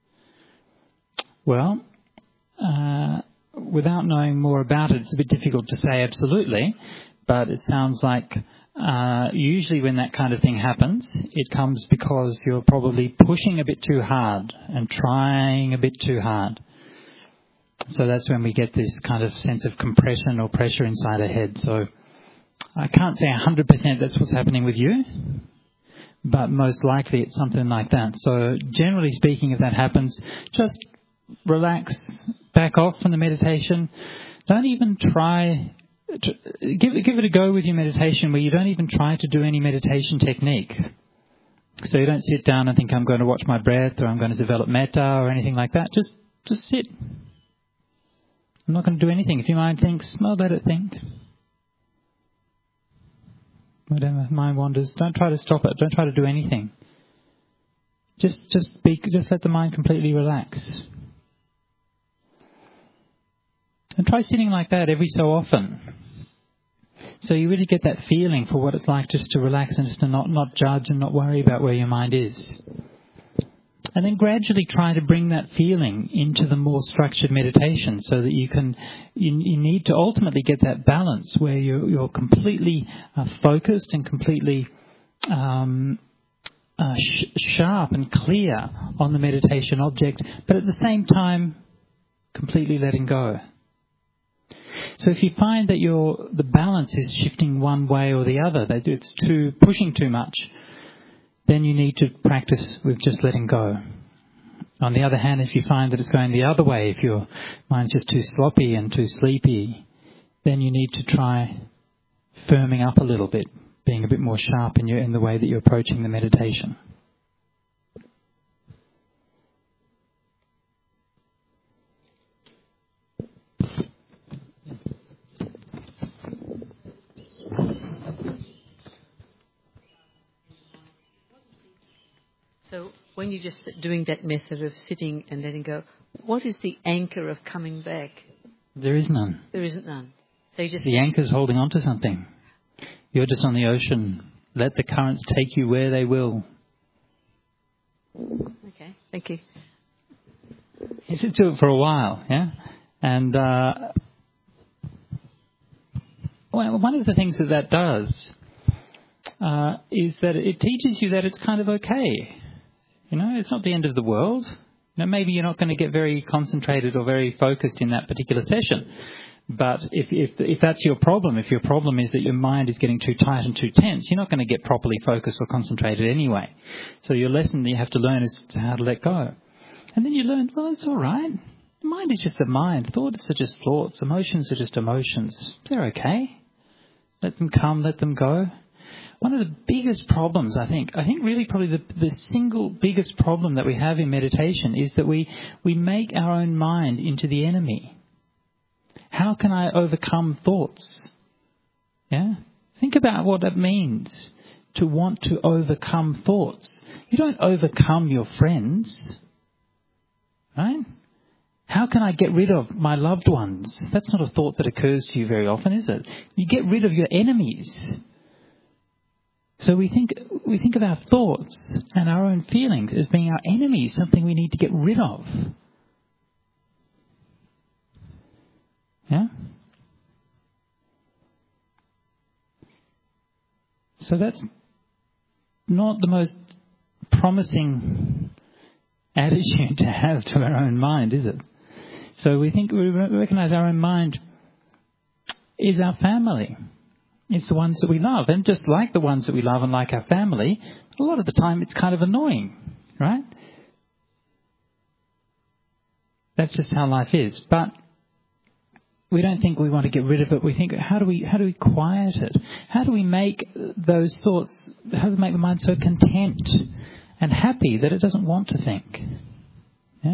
Well, uh, without knowing more about it, it's a bit difficult to say absolutely, but it sounds like uh, usually when that kind of thing happens, it comes because you're probably pushing a bit too hard and trying a bit too hard. So that's when we get this kind of sense of compression or pressure inside our head. So I can't say one hundred percent that's what's happening with you, but most likely it's something like that. So generally speaking, if that happens, just relax, back off from the meditation. Don't even try, to, give, give it a go with your meditation where you don't even try to do any meditation technique. So you don't sit down and think, I'm going to watch my breath or I'm going to develop metta or anything like that. Just, just sit. I'm not going to do anything. If your mind thinks, well, let it think. Whatever mind wanders, don't try to stop it. Don't try to do anything. Just, just be, just let the mind completely relax. And try sitting like that every so often. So you really get that feeling for what it's like just to relax and just to not, not judge and not worry about where your mind is. And then gradually try to bring that feeling into the more structured meditation so that you can, you, you need to ultimately get that balance where you're, you're completely uh, focused and completely um, uh, sh- sharp and clear on the meditation object, but at the same time completely letting go. So if you find that your the balance is shifting one way or the other, that it's too pushing too much, then you need to practice with just letting go. On the other hand, if you find that it's going the other way, if your mind's just too sloppy and too sleepy, then you need to try firming up a little bit, being a bit more sharp in your in the way that you're approaching the meditation. So when you're just doing that method of sitting and letting go, what is the anchor of coming back? There is none. There isn't none. So you just... The anchor's holding on to something. You're just on the ocean. Let the currents take you where they will. Okay, thank you. You should do it for a while, yeah? And uh, well, one of the things that that does uh, is that it teaches you that it's kind of okay. You know, it's not the end of the world. You know, maybe you're not going to get very concentrated or very focused in that particular session. But if, if if that's your problem, if your problem is that your mind is getting too tight and too tense, you're not going to get properly focused or concentrated anyway. So your lesson that you have to learn is how to let go. And then you learn, well, it's all right. The mind is just a mind. Thoughts are just thoughts. Emotions are just emotions. They're okay. Let them come, let them go. One of the biggest problems, I think, I think really probably the, the single biggest problem that we have in meditation is that we, we make our own mind into the enemy. How can I overcome thoughts? Yeah? Think about what it means to want to overcome thoughts. You don't overcome your friends, right? How can I get rid of my loved ones? That's not a thought that occurs to you very often, is it? You get rid of your enemies. So we think we think of our thoughts and our own feelings as being our enemies, something we need to get rid of. Yeah? So that's not the most promising attitude to have to our own mind, is it? So we think we recognize our own mind is our family. It's the ones that we love. And just like the ones that we love and like our family, a lot of the time it's kind of annoying, right? That's just how life is. But we don't think we want to get rid of it. We think, how do we how do we quiet it? How do we make those thoughts, how do we make the mind so content and happy that it doesn't want to think? Yeah.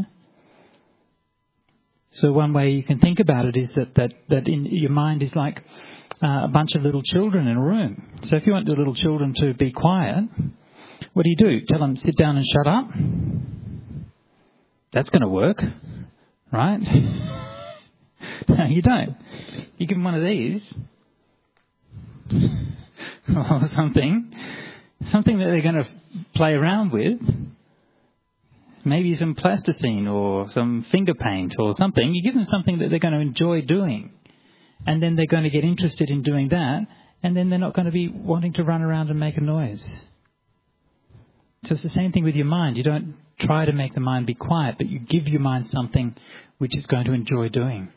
So one way you can think about it is that that, that in your mind is like uh, a bunch of little children in a room. So if you want the little children to be quiet, what do you do? Tell them, sit down and shut up? That's going to work, right? No, you don't. You give them one of these or something, something that they're going to play around with, maybe some plasticine or some finger paint or something. You give them something that they're going to enjoy doing, and then they're going to get interested in doing that, and then they're not going to be wanting to run around and make a noise. So it's the same thing with your mind. You don't try to make the mind be quiet, but you give your mind something which it's going to enjoy doing.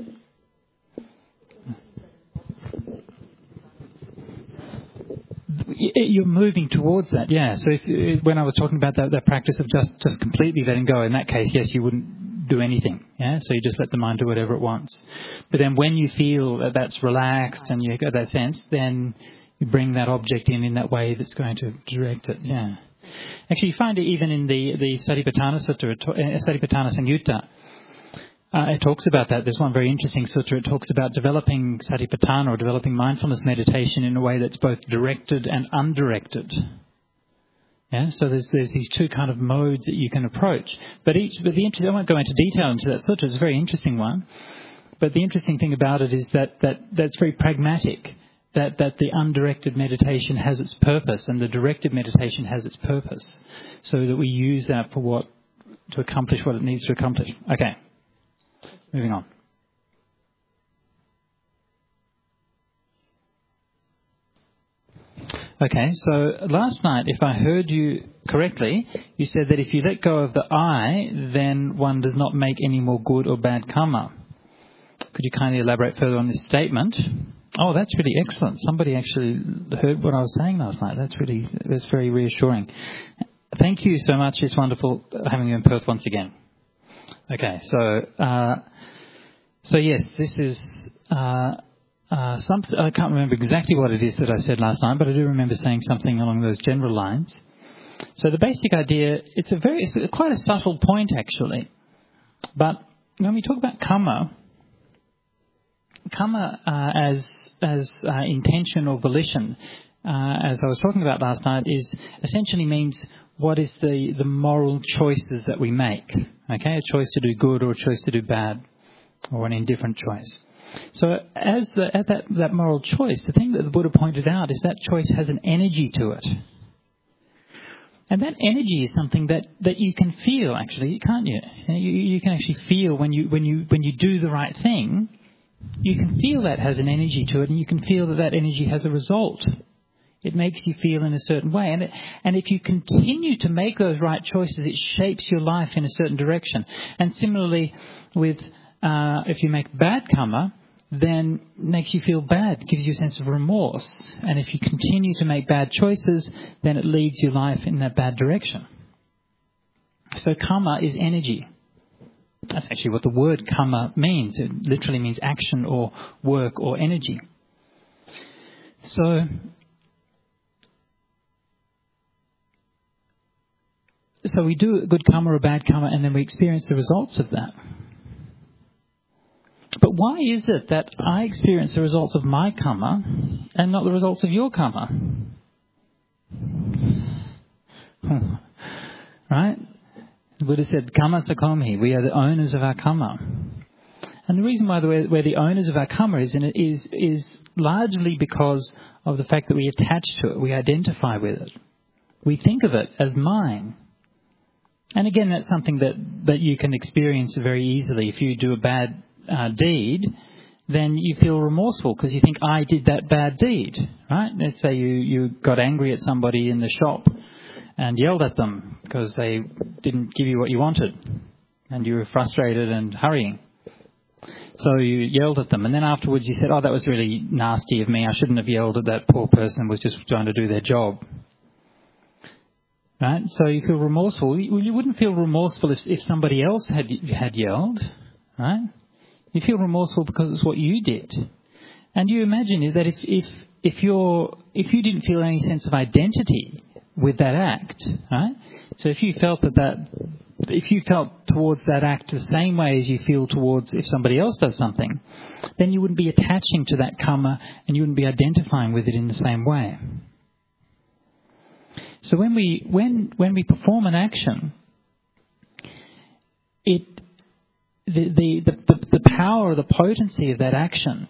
You're moving towards that, yeah. So if, when I was talking about that, that practice of just, just completely letting go, in that case, yes, you wouldn't do anything, yeah. So you just let the mind do whatever it wants. But then when you feel that that's relaxed and you get that sense, then you bring that object in in that way that's going to direct it, yeah. Actually, you find it even in the, the Satipatthana Sutta, Satipatthana Samyutta. Uh, it talks about that. There's one very interesting sutta. It talks about developing satipatthana or developing mindfulness meditation in a way that's both directed and undirected. Yeah, so there's there's these two kind of modes that you can approach. But each, but the I won't go into detail into that sutta. It's a very interesting one. But the interesting thing about it is that that that's very pragmatic. That that the undirected meditation has its purpose and the directed meditation has its purpose. So that we use that for what to accomplish what it needs to accomplish. Okay. Moving on. Okay, so last night, if I heard you correctly, you said that if you let go of the I, then one does not make any more good or bad karma. Could you kindly elaborate further on this statement? Oh, that's really excellent. Somebody actually heard what I was saying last night. That's really, that's very reassuring. Thank you so much. It's wonderful having you in Perth once again. Okay, so... Uh, So yes, this is uh, uh, something. I can't remember exactly what it is that I said last night, but I do remember saying something along those general lines. So the basic idea, it's a very, it's quite a subtle point actually. But when we talk about karma, karma uh, as as uh, intention or volition, uh, as I was talking about last night, is essentially means what is the, the moral choices that we make. Okay, a choice to do good or a choice to do bad, or an indifferent choice. So as the, at that, that moral choice, the thing that the Buddha pointed out is that choice has an energy to it. And that energy is something that, that you can feel, actually, can't you? You, you can actually feel when you, when you, when you do the right thing, you can feel that has an energy to it, and you can feel that that energy has a result. It makes you feel in a certain way. And, it, and if you continue to make those right choices, it shapes your life in a certain direction. And similarly, with uh, if you make bad karma, then makes you feel bad, gives you a sense of remorse. And if you continue to make bad choices, then it leads your life in that bad direction. So karma is energy. That's actually what the word karma means. It literally means action or work or energy. So, so we do good karma or bad karma, and then we experience the results of that. But why is it that I experience the results of my karma and not the results of your karma? Right? The Buddha said, karma sakomi, we are the owners of our karma. And the reason why we're, we're the owners of our karma is, in it, is, is largely because of the fact that we attach to it, we identify with it. We think of it as mine. And again, that's something that, that you can experience very easily. If you do a bad Uh, deed, then you feel remorseful because you think, I did that bad deed, right? Let's say you, you got angry at somebody in the shop and yelled at them because they didn't give you what you wanted, and you were frustrated and hurrying. So you yelled at them, and then afterwards you said, oh, that was really nasty of me. I shouldn't have yelled at that poor person, was just trying to do their job. Right? So you feel remorseful. Well, you wouldn't feel remorseful if, if somebody else had had yelled, right? You feel remorseful because it's what you did. And you imagine that if, if, if you're, if you didn't feel any sense of identity with that act, right? So if you felt that that, if you felt towards that act the same way as you feel towards if somebody else does something, then you wouldn't be attaching to that karma and you wouldn't be identifying with it in the same way. So when we, when, when we perform an action, it, The, the, the, the power or the potency of that action,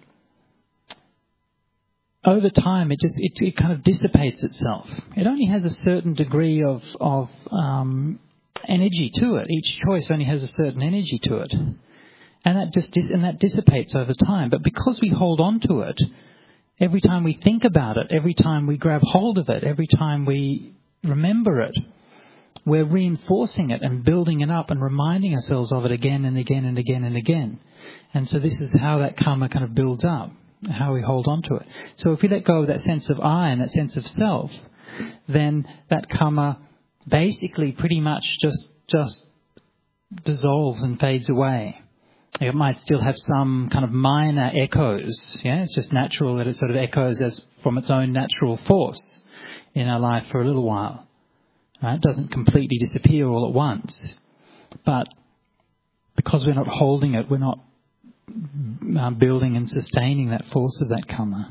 over time, it just it, it kind of dissipates itself. It only has a certain degree of, of um, energy to it. Each choice only has a certain energy to it. And that just dis- and that dissipates over time. But because we hold on to it, every time we think about it, every time we grab hold of it, every time we remember it, we're reinforcing it and building it up and reminding ourselves of it again and again and again and again. And so this is how that karma kind of builds up, how we hold on to it. So if we let go of that sense of I and that sense of self, then that karma basically pretty much just just dissolves and fades away. It might still have some kind of minor echoes. Yeah, it's just natural that it sort of echoes as from its own natural force in our life for a little while. Right? It doesn't completely disappear all at once. But because we're not holding it, we're not uh, building and sustaining that force of that karma.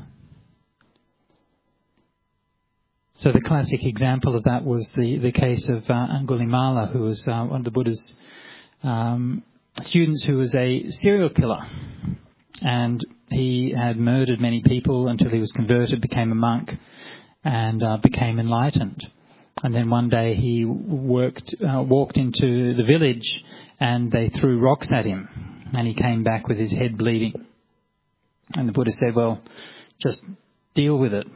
So the classic example of that was the, the case of uh, Angulimala, who was uh, one of the Buddha's um, students who was a serial killer. And he had murdered many people until he was converted, became a monk, and uh, became enlightened. And then one day he worked, uh, walked into the village and they threw rocks at him. And he came back with his head bleeding. And the Buddha said, well, just deal with it.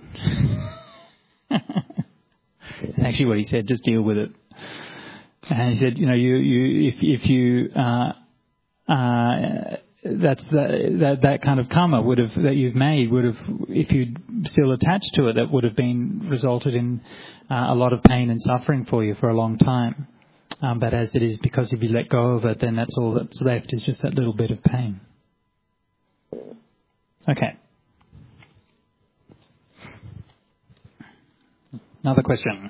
Actually what he said, just deal with it. And he said, you know, you, you, if, if you, uh, uh, that's the, that, that kind of karma would have, that you've made would have, if you'd still attached to it, that would have been resulted in uh, a lot of pain and suffering for you for a long time. Um, but as it is, because if you let go of it, then that's all that's left is just that little bit of pain. Okay. Another question.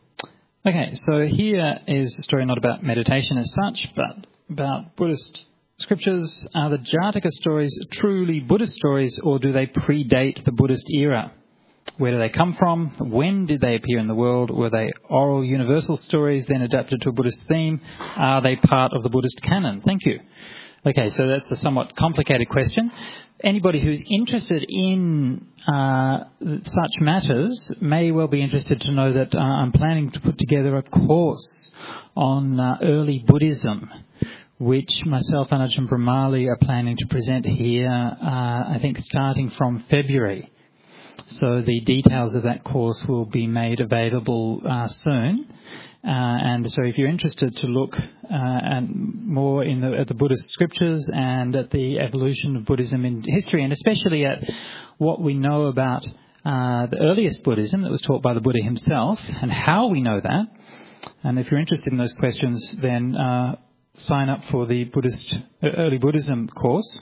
Okay, so here is a story not about meditation as such, but about Buddhist scriptures, are the Jataka stories truly Buddhist stories, or do they predate the Buddhist era? Where do they come from? When did they appear in the world? Were they oral universal stories then adapted to a Buddhist theme? Are they part of the Buddhist canon? Thank you. Okay, so that's a somewhat complicated question. Anybody who's interested in uh, such matters may well be interested to know that uh, I'm planning to put together a course on uh, early Buddhism, which myself and Ajahn Brahmali are planning to present here, uh, I think starting from February. So the details of that course will be made available uh, soon. Uh, and so if you're interested to look uh, and more in the, at the Buddhist scriptures and at the evolution of Buddhism in history, and especially at what we know about uh, the earliest Buddhism that was taught by the Buddha himself and how we know that, and if you're interested in those questions, then uh, sign up for the Buddhist Early Buddhism course.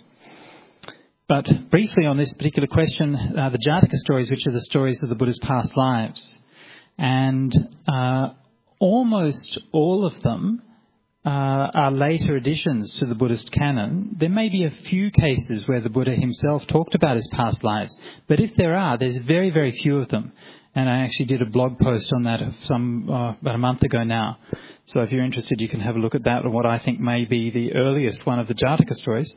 But briefly on this particular question, uh, the Jataka stories, which are the stories of the Buddha's past lives, and uh, almost all of them uh, are later additions to the Buddhist canon. There may be a few cases where the Buddha himself talked about his past lives, but if there are, there's very, very few of them. And I actually did a blog post on that some uh, about a month ago now. So if you're interested, you can have a look at that, or what I think may be the earliest one of the Jataka stories.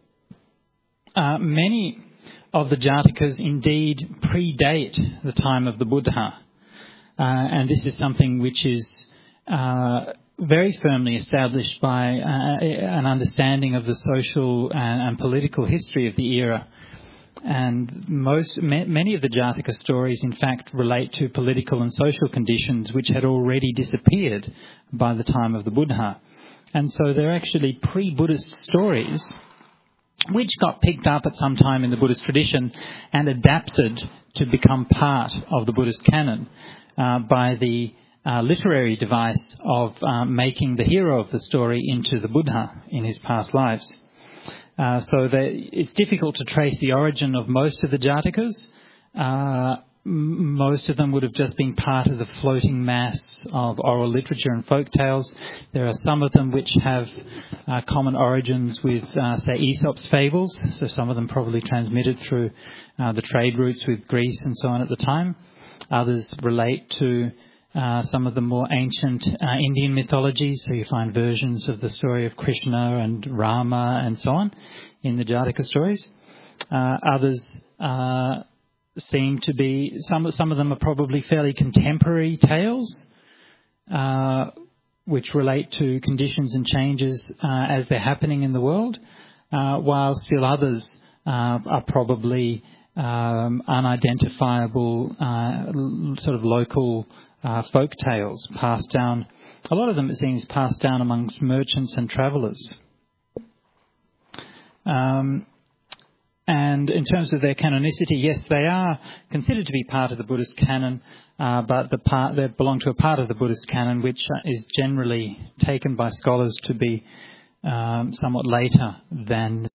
Uh, many of the Jatakas indeed predate the time of the Buddha. Uh, and this is something which is uh, very firmly established by uh, an understanding of the social and, and political history of the era. And most, ma- many of the Jataka stories, in fact, relate to political and social conditions which had already disappeared by the time of the Buddha. And so they're actually pre-Buddhist stories which got picked up at some time in the Buddhist tradition and adapted to become part of the Buddhist canon uh, by the uh, literary device of uh, making the hero of the story into the Buddha in his past lives. Uh, so they, it's difficult to trace the origin of most of the Jatakas. Uh, Most of them would have just been part of the floating mass of oral literature and folk tales. There are some of them which have uh, common origins with, uh, say, Aesop's fables. So some of them probably transmitted through uh, the trade routes with Greece and so on at the time. Others relate to uh, some of the more ancient uh, Indian mythologies. So you find versions of the story of Krishna and Rama and so on in the Jataka stories. Uh, others uh seem to be, some, some of them are probably fairly contemporary tales, uh, which relate to conditions and changes uh, as they're happening in the world, uh, while still others uh, are probably um, unidentifiable uh, l- sort of local uh, folk tales passed down. A lot of them, it seems, passed down amongst merchants and travellers. Um, And in terms of their canonicity, yes, they are considered to be part of the Buddhist canon, uh, but the part, they belong to a part of the Buddhist canon which is generally taken by scholars to be um, somewhat later than